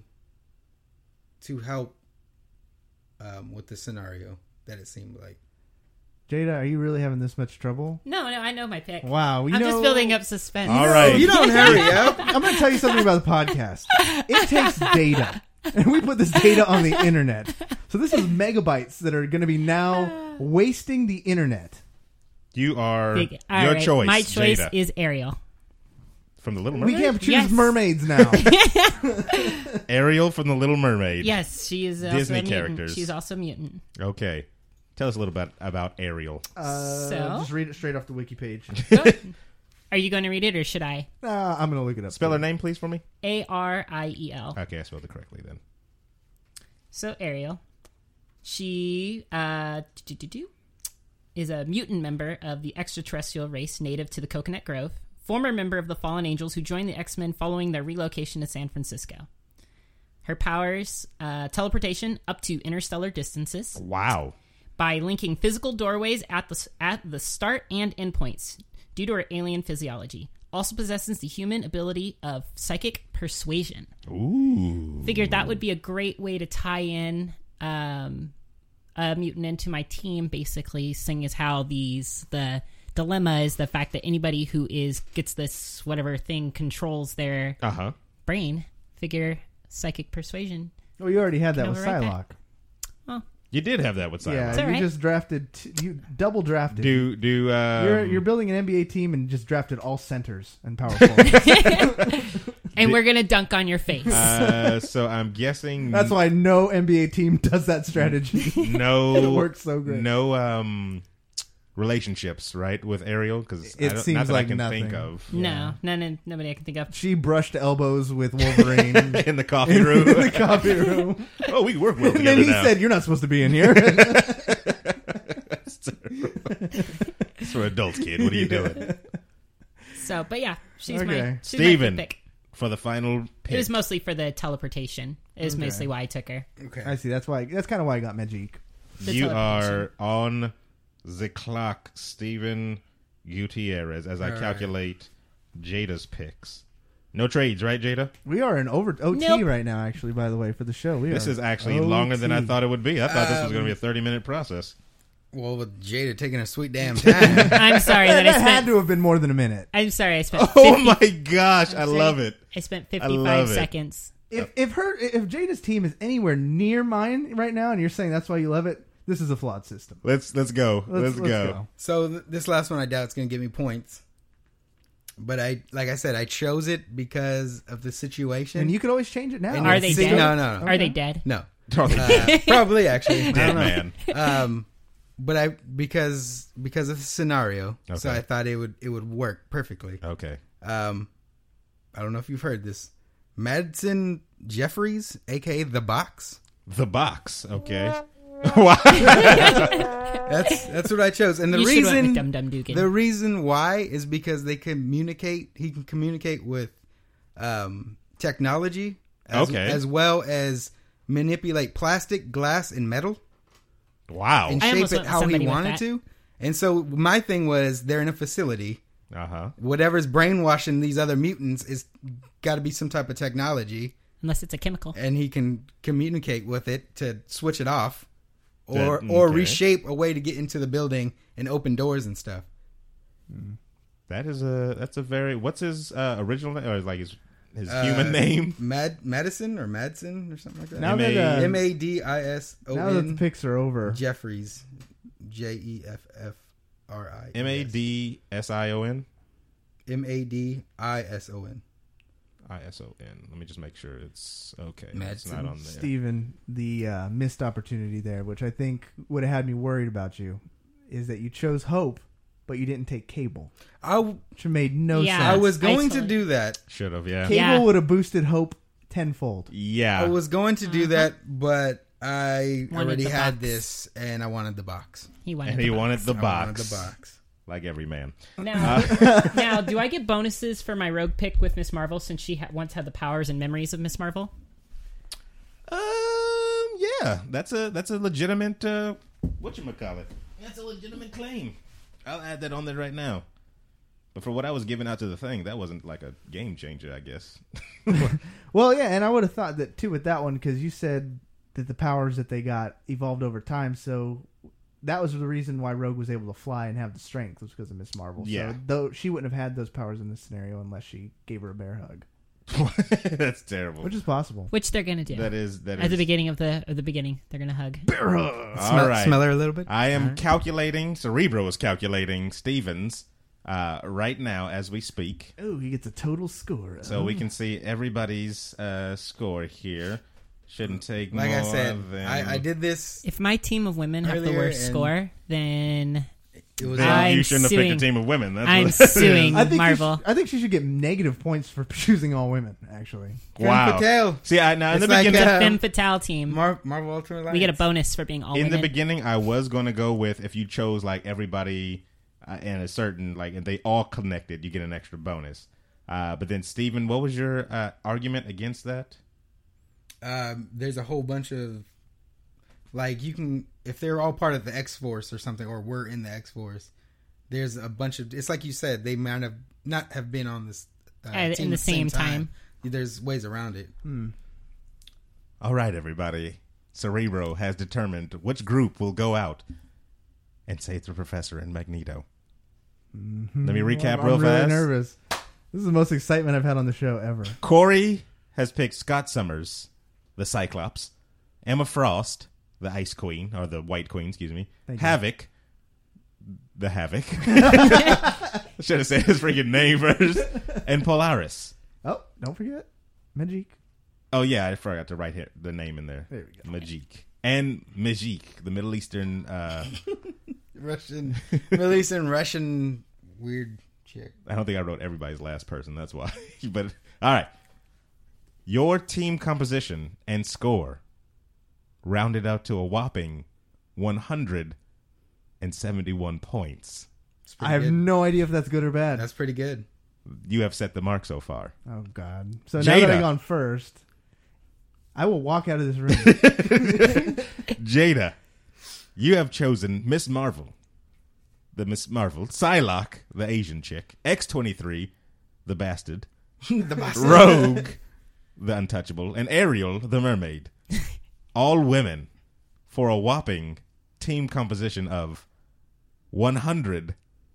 to help um, with the scenario that it seemed like. Jada, are you really having this much trouble? No, no, I know my pick. Wow, you I'm know, just building up suspense. All right, you don't hurry up. I'm going to tell you something about the podcast. It takes data, and we put this data on the internet. So this is megabytes that are going to be now wasting the internet. You are Big, all your right, choice. My choice Jada. is Ariel. From the Little Mermaid. We can't choose Yes. mermaids now. Ariel from the Little Mermaid. Yes, she is also Disney a mutant. characters. She's also a mutant. Okay, tell us a little bit about Ariel. Uh, So? just read it straight off the wiki page. Are you going to read it or should I? Uh, I'm going to look it up. Spell her name, please, for me. A R I E L. Okay, I spelled it correctly then. So Ariel, she uh, do-do-do-do, is a mutant member of the extraterrestrial race native to the Coconut Grove, former member of the Fallen Angels who joined the X-Men following their relocation to San Francisco. Her powers, uh, teleportation up to interstellar distances. Wow. By linking physical doorways at the at the start and end points due to her alien physiology. Also possesses the human ability of psychic persuasion. Ooh. Figured that would be a great way to tie in um, a mutant into my team, basically, seeing as how these the dilemma is the fact that anybody who is gets this whatever thing controls their uh-huh. brain. Figure psychic persuasion. Well, you already had that Can with override Psylocke. that. Oh. You did have that with Psylocke. Yeah, It's all you right. just drafted. T- you double drafted. Do do um, you're you're building an N B A team and just drafted all centers and power forwards. And we're gonna dunk on your face. Uh, so I'm guessing That's why no N B A team does that strategy. no it works so great. No um, relationships, right, with Ariel? Because It seems not that like I can nothing. think of. No, none, nobody I can think of. She brushed elbows with Wolverine in the coffee room. in the coffee room. Oh, we work well And together then he now. said, "You're not supposed to be in here." That's terrible. It's for adults, kid. What are you doing? So, but yeah, she's Okay. my she's Steven, my pick. for the final pick. It was mostly for the teleportation. It was Okay. mostly why I took her. Okay. I see. That's why. That's kind of why I got Magic. The You teleportation. are on the clock, Steven Gutierrez, as I All right. calculate Jada's picks. No trades, right, Jada? We are in over O T Nope. right now. Actually, by the way, for the show, we This are is actually O T. longer than I thought it would be. I thought this was Um, going to be a thirty-minute process. Well, with Jada taking a sweet damn time. I'm sorry that I That had spent. to have been more than a minute. I'm sorry I spent. Oh fifty my gosh, I I'm love sorry. it. I spent I fifty-five love it. seconds. If if her if Jada's team is anywhere near mine right now, and you're saying that's why you love it, this is a flawed system. Let's let's go. Let's, Let's, let's go. go. So th- this last one, I doubt it's going to give me points. But I, like I said, I chose it because of the situation. And you could always change it now. And Are you they see- dead? No, no, no. Are they dead? No. Totally. Uh, probably actually. I Dead don't know. man. Um, but I because because of the scenario, so Okay. I thought it would it would work perfectly. Okay. Um, I don't know if you've heard this. Madsen Jeffries, aka the Box. The box. Okay. That's that's what I chose, and the You should went reason with Dum Dum Dugan. the reason why is because they communicate. He can communicate with um, technology, as, Okay. as well as manipulate plastic, glass, and metal, Wow. and I shape almost it went with how he somebody with wanted that. to. And so my thing was, they're in a facility. Uh huh. Whatever's brainwashing these other mutants is got to be some type of technology, Unless it's a chemical. and he can communicate with it to switch it off, or That- or okay. reshape a way to get into the building and open doors and stuff. That is a that's a very what's his uh, original name or like his his Uh, human name? Mad Madison or Madsen or something like that. Now M A- that uh, M A D I S O now that the N picks are over, Jeffries, J E F F R I M A D S I O N M A D I S O N. I S O N. Let me just make sure it's okay. Madsen. It's not on there. Steven, the uh, missed opportunity there, which I think would have had me worried about you, is that you chose Hope, but you didn't take Cable, I, w- which made no Yeah. I sense. was going to totally- do that. Should have, yeah. Cable Yeah. would have boosted Hope tenfold. Yeah. I was going to do that, but I Wanted already the had box. this, and I wanted the box. He wanted. and the he box. wanted the I box. wanted the box. like every man. Now, Uh, now, do I get bonuses for my rogue pick with Miss Marvel since she ha- once had the powers and memories of Miss Marvel? Um, yeah, that's a that's a legitimate uh, whatchamacallit. That's a legitimate claim. I'll add that on there right now. But for what I was giving out to the thing, that wasn't like a game changer, I guess. Well, yeah, and I would have thought that too with that one because you said that the powers that they got evolved over time, so that was the reason why Rogue was able to fly and have the strength was because of Miss Marvel. Yeah. So though she wouldn't have had those powers in this scenario unless she gave her a bear hug. That's terrible. Which is possible. Which they're gonna do. That is that at is the beginning of the of the beginning. They're gonna hug. Bear hug. All Smell, right. smell her a little bit. I am All right. calculating. Cerebro is calculating Stevens uh, right now as we speak. Oh, he gets a total score. So we can see everybody's uh, score here. Shouldn't take Like more I said, than... I, I did this. If my team of women have the Earlier worst and- score, then It was Then I'm you shouldn't suing, have picked a team of women. That's I'm what that suing is. I think you Marvel. sh- I think she should get negative points for choosing all women. Actually, Wow. Patel. See, I, now in It's the like, beginning, uh, Femme Fatale team. Mar- Marvel Ultimate Alliance. we get a bonus for being all in the women. beginning, I was going to go with if you chose like everybody uh, and a certain like, and they all connected, you get an extra bonus. Uh, but then, Steven, what was your uh, argument against that? Um, there's a whole bunch of like you can if they're all part of the X Force or something, or we're in the X Force. There's a bunch of. It's like you said, they might have not have been on this uh, Uh, team in the at same same time. There's ways around it. Hmm. All right, everybody. Cerebro has determined which group will go out and save the Professor and Magneto. Let me recap I'm, real I'm really fast. nervous. This is the most excitement I've had on the show ever. Corey has picked Scott Summers, the Cyclops, Emma Frost, the Ice Queen, or the White Queen, excuse me, Thank you. Havoc, the Havoc. Should have said his freaking name first. And Polaris. Oh, don't forget Magic. Oh, yeah, I forgot to write here, the name in there. There we go. Majik. And Majik, the Middle Eastern... Uh, Russian, Middle Eastern, Russian weird chick. I don't think I wrote everybody's last person, that's why. But, all right. Your team composition and score rounded out to a whopping one hundred seventy-one points. I have good. no idea if that's good or bad. That's pretty good. You have set the mark so far. Oh God! So now that Jada. I've gone first, I will walk out of this room. Jada, you have chosen Miss Marvel, the Miss Marvel, Psylocke, the Asian chick, X twenty-three, the bastard, The boss. Rogue, the untouchable, and Ariel, the mermaid. All women for a whopping team composition of one hundred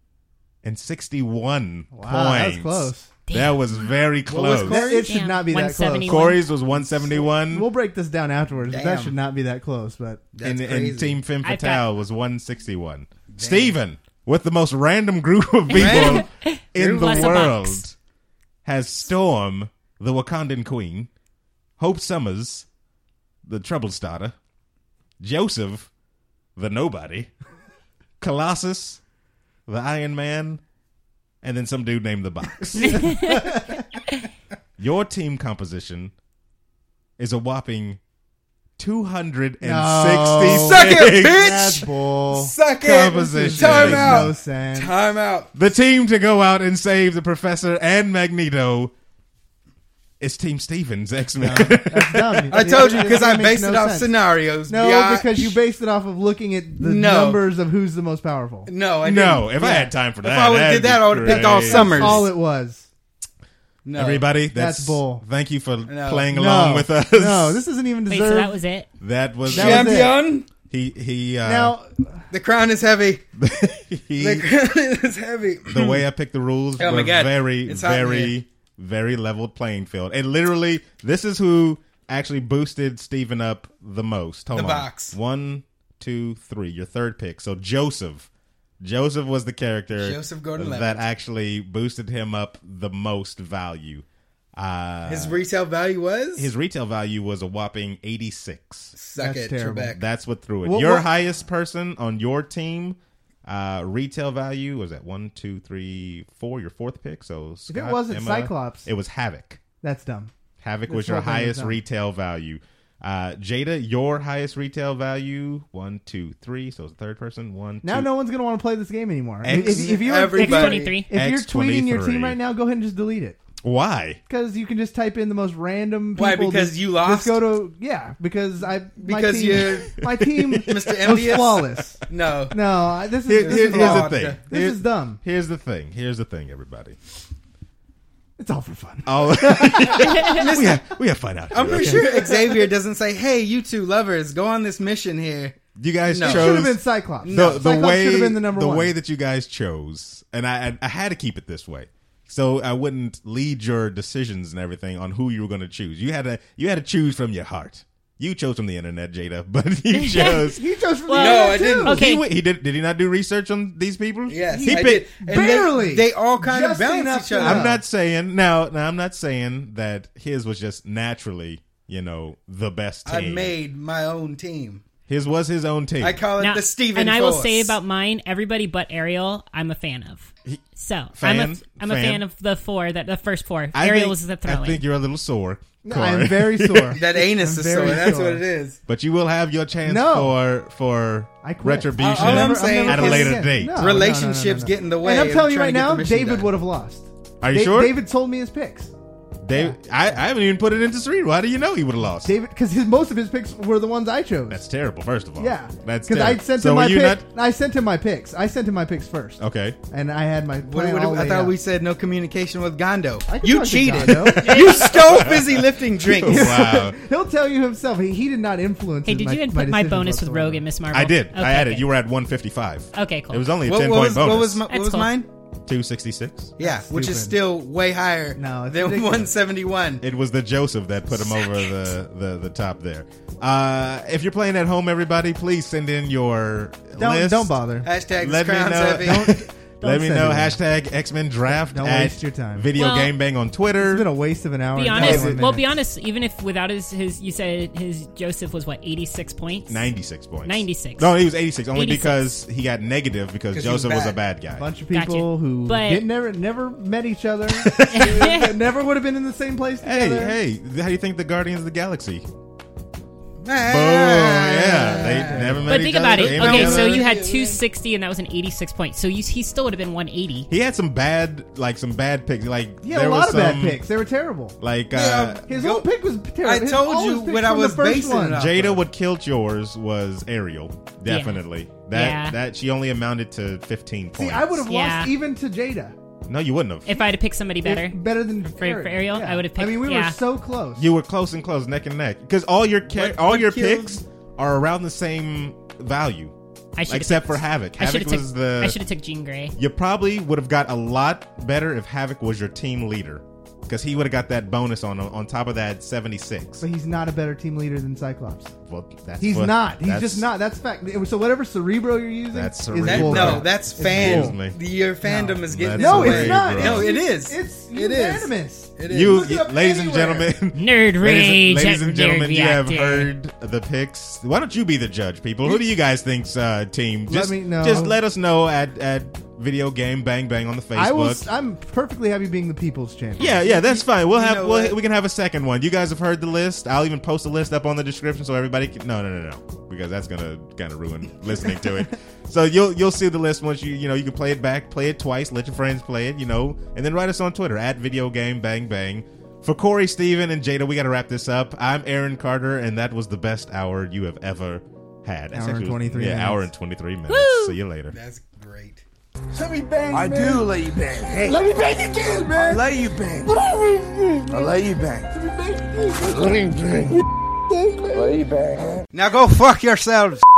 sixty-one Wow, points. that was close. That was very What was close. Corey's? It should Damn, not be that close. one seventy-one. Corey's was one seventy-one. We'll break this down afterwards. But that Damn. should not be that close. But That's and, crazy. and Team Femme I've Fatale was one sixty-one. Steven, with the most random group of people Random. in the Plus a world, box. has Storm, the Wakandan Queen, Hope Summers, the Trouble Starter, Joseph, the Nobody, Colossus, the Iron Man, and then some dude named the Box. Your team composition is a whopping two hundred sixty-six. No. Suck it, bitch! that's bull. Suck it! Composition. Time Makes out! no sense. Time out! The team to go out and save the Professor and Magneto is Team Stevens, X-Men. That's dumb. I told you It- because it I makes based no it off sense. scenarios. No, beyond- because you based it off of looking at the No. numbers of who's the most powerful. No, I No, didn't. if I had time for If that, I would have that'd did that, be I would have picked all great. Summers. That's all it was. No. Everybody, that's, That's bull. Thank you for No. playing along no, with us. No, this isn't even Wait, deserved. so that was it? that was, That was it. Champion. he he uh, Now, The crown is heavy. he The crown is heavy. the way I picked the rules Oh were my God. very It's hot in very here. very leveled playing field. And literally, this is who actually boosted Steven up the most. Hold The on. box. One, two, three. Your third pick. So Joseph. Joseph was the character Joseph Gordon-Levitt. that actually boosted him up the most value. Uh, His retail value was his retail value was a whopping eighty-six. Suck That's it, terrible. Trebek. That's what threw it. What- your what- highest person on your team, uh, retail value was at one, two, three, four. Your fourth pick. So if it Scott, wasn't Emma, Cyclops, it was Havoc. that's dumb. Havoc This was your whole thing is highest dumb. retail value. Uh, Jada, your highest retail value, one, two, three. So it's the third person. One, Now two. no one's gonna want to play this game anymore. X- if, if you're everybody. if you're, if you're X tweeting your twenty-three. team right now, go ahead and just delete it. Why? Because you can just type in the most random people. Why, because just, you lost? Just go to yeah. Because I my Because team, you're my team Mister was Envious? flawless. No. No, I- this is Here- this here- is here's the wrong. thing. This Here's- is dumb. Here's the thing. Here's the thing, everybody. It's all for fun. Oh, we have we have fun out here. I'm pretty okay? sure Xavier doesn't say, "Hey, you two lovers, go on this mission here." You guys No. It chose should have been Cyclops. the, No, the Cyclops way should have been the number one. way that you guys chose, and I, I I had to keep it this way, so I wouldn't lead your decisions and everything on who you were going to choose. You had to you had to choose from your heart. You chose from the internet, Jada, but you chose. He chose from Well, the No, internet, I didn't. too. Okay. He, he did. Did he not do research on these people? Yes, he I picked. did. And they- Barely. They, all kind Just of balance enough each to other. know. I'm not saying now. Now I'm not saying that his was just naturally, you know, the best I team. made my own team. His was his own team. I call it Now, the Steven and I will Force. say about mine, everybody but Ariel, I'm a fan of. So Fan? I'm a I'm a Fan? fan of the four that the first four. I Ariel think, was the I throw think you're a little sore. No, Corey. I'm very sore. that anus I'm is very sore. That's sore. what it is. But you will have your chance No. for for I quit. retribution All I'm Never- saying at a is- later again. date. No, no, no, Relationships no, no, no. get in the way. And I'm of telling you trying right to get now, the mission David done. would have lost. Are you Da- sure? David told me his picks. Dave, I, I haven't even put it into Street. Why do you know he would have lost? David, because most of his picks were the ones I chose. That's terrible. First of all, yeah, that's because I terrible. sent so him my were you pick. not I sent him my picks. I sent him my picks first. okay? And I had my What, plan what, all I laid thought out. we said no communication with Gondo. I can You talk to cheated. Gondo. You stole busy lifting drinks. Wow. He'll tell you himself. He, he did not influence. Hey, his- did my, you input my, decisions bonus with whatsoever. Rogue and Miss Marvel? I did. Okay, I added. good. You were at one fifty-five. Okay, cool. It was only a What, ten what point was, bonus. what was, my, That's what was cool. mine? two sixty-six. Yeah, which is stupid. still way higher No, it's than ridiculous. one seventy-one. It was the Joseph that put him over the, the, the top there. Uh, if you're playing at home, everybody, please send in your Don't list. don't bother. Hashtag Let me crowns know. heavy. Don't- Let me send know. it in. Hashtag X-Men Draft Don't at waste your time. Video Well, Game Bang on Twitter. It's been a waste of an hour. Be and honest. twenty-one Well, be minutes. honest. Even if without his his, you said his Joseph was what eighty-six points. ninety-six points. ninety-six. No, he was eighty-six. Only eighty-six. because he got negative because 'Cause he was Joseph was, a bad. bad guy. A bunch of Gotcha. people who But- didn't never never met each other. never would have been in the same place Hey, together. hey, how do you think the Guardians of the Galaxy? Ah. Boom! Yeah, they never met But each think other. about They it. met Okay, each so other. you had two sixty and that was an eighty-six point. So you, he still would have been one eighty. He had some bad, like some bad picks. Like Yeah, there a lot was of bad some, picks. They were terrible. Like Yeah, uh, His Go- whole pick was terrible. I His- told all you his picks what I from the was first basing it one. off. Jada, what killed yours was Ariel. Definitely. That Yeah. that she only amounted to fifteen points. See, I would have Yeah. lost even to Jada. No, you wouldn't have. If I had to pick somebody better. Better than For- for Ariel, I would have I picked- mean, we yeah. were so close. You were close and close, neck and neck, because all your ca- What- all what your killed- picks are around the same value, I should've except picked- for Havoc. I should Havoc have was took. the. I should have took Jean Grey. You probably would have got a lot better if Havoc was your team leader, because he would have got that bonus on on top of that seventy-six. But he's not a better team leader than Cyclops. Well, that's He's what- not. He's that's- just not. That's fact. So whatever Cerebro you're using, That's is Cerebro. That, bullshit. no, that's It's fan. bull. Your fandom is getting That's No, in the it's way. not. No, It's- it is. It's It is. unanimous. It is. You, Look it up ladies and anywhere. gentlemen, Nerd ladies, rage. ladies and at gentlemen, Nerd you have Reactor. heard the picks. Why don't you be the judge, people? Who do you guys think's uh, team? Let Just, me know. just let us know at at Video Game Bang Bang on the Facebook. I will. I'm perfectly happy being the people's champion. Yeah, yeah, that's fine. We'll You have know we'll, what? we can have a second one. You guys have heard the list. I'll even post a list up on the description so everybody can. No, no, no, no, because that's gonna kind of ruin listening to it. So you'll you'll see the list once you you know you can play it back, play it twice, let your friends play it, you know, and then write us on Twitter at Video Game Bang Bang. For Corey, Steven, and Jada, we got to wrap this up. I'm Aaron Carter, and that was the best hour you have ever had. That's Hour and actually- twenty-three Yeah, minutes. hour and twenty-three minutes. Woo! See you later. That's great. Let me bang, I man. do let you bang. Hey, Let me bang again, man. I let you bang. I I let you bang. Let me bang. Let me bang. Let you bang. Now go fuck yourselves.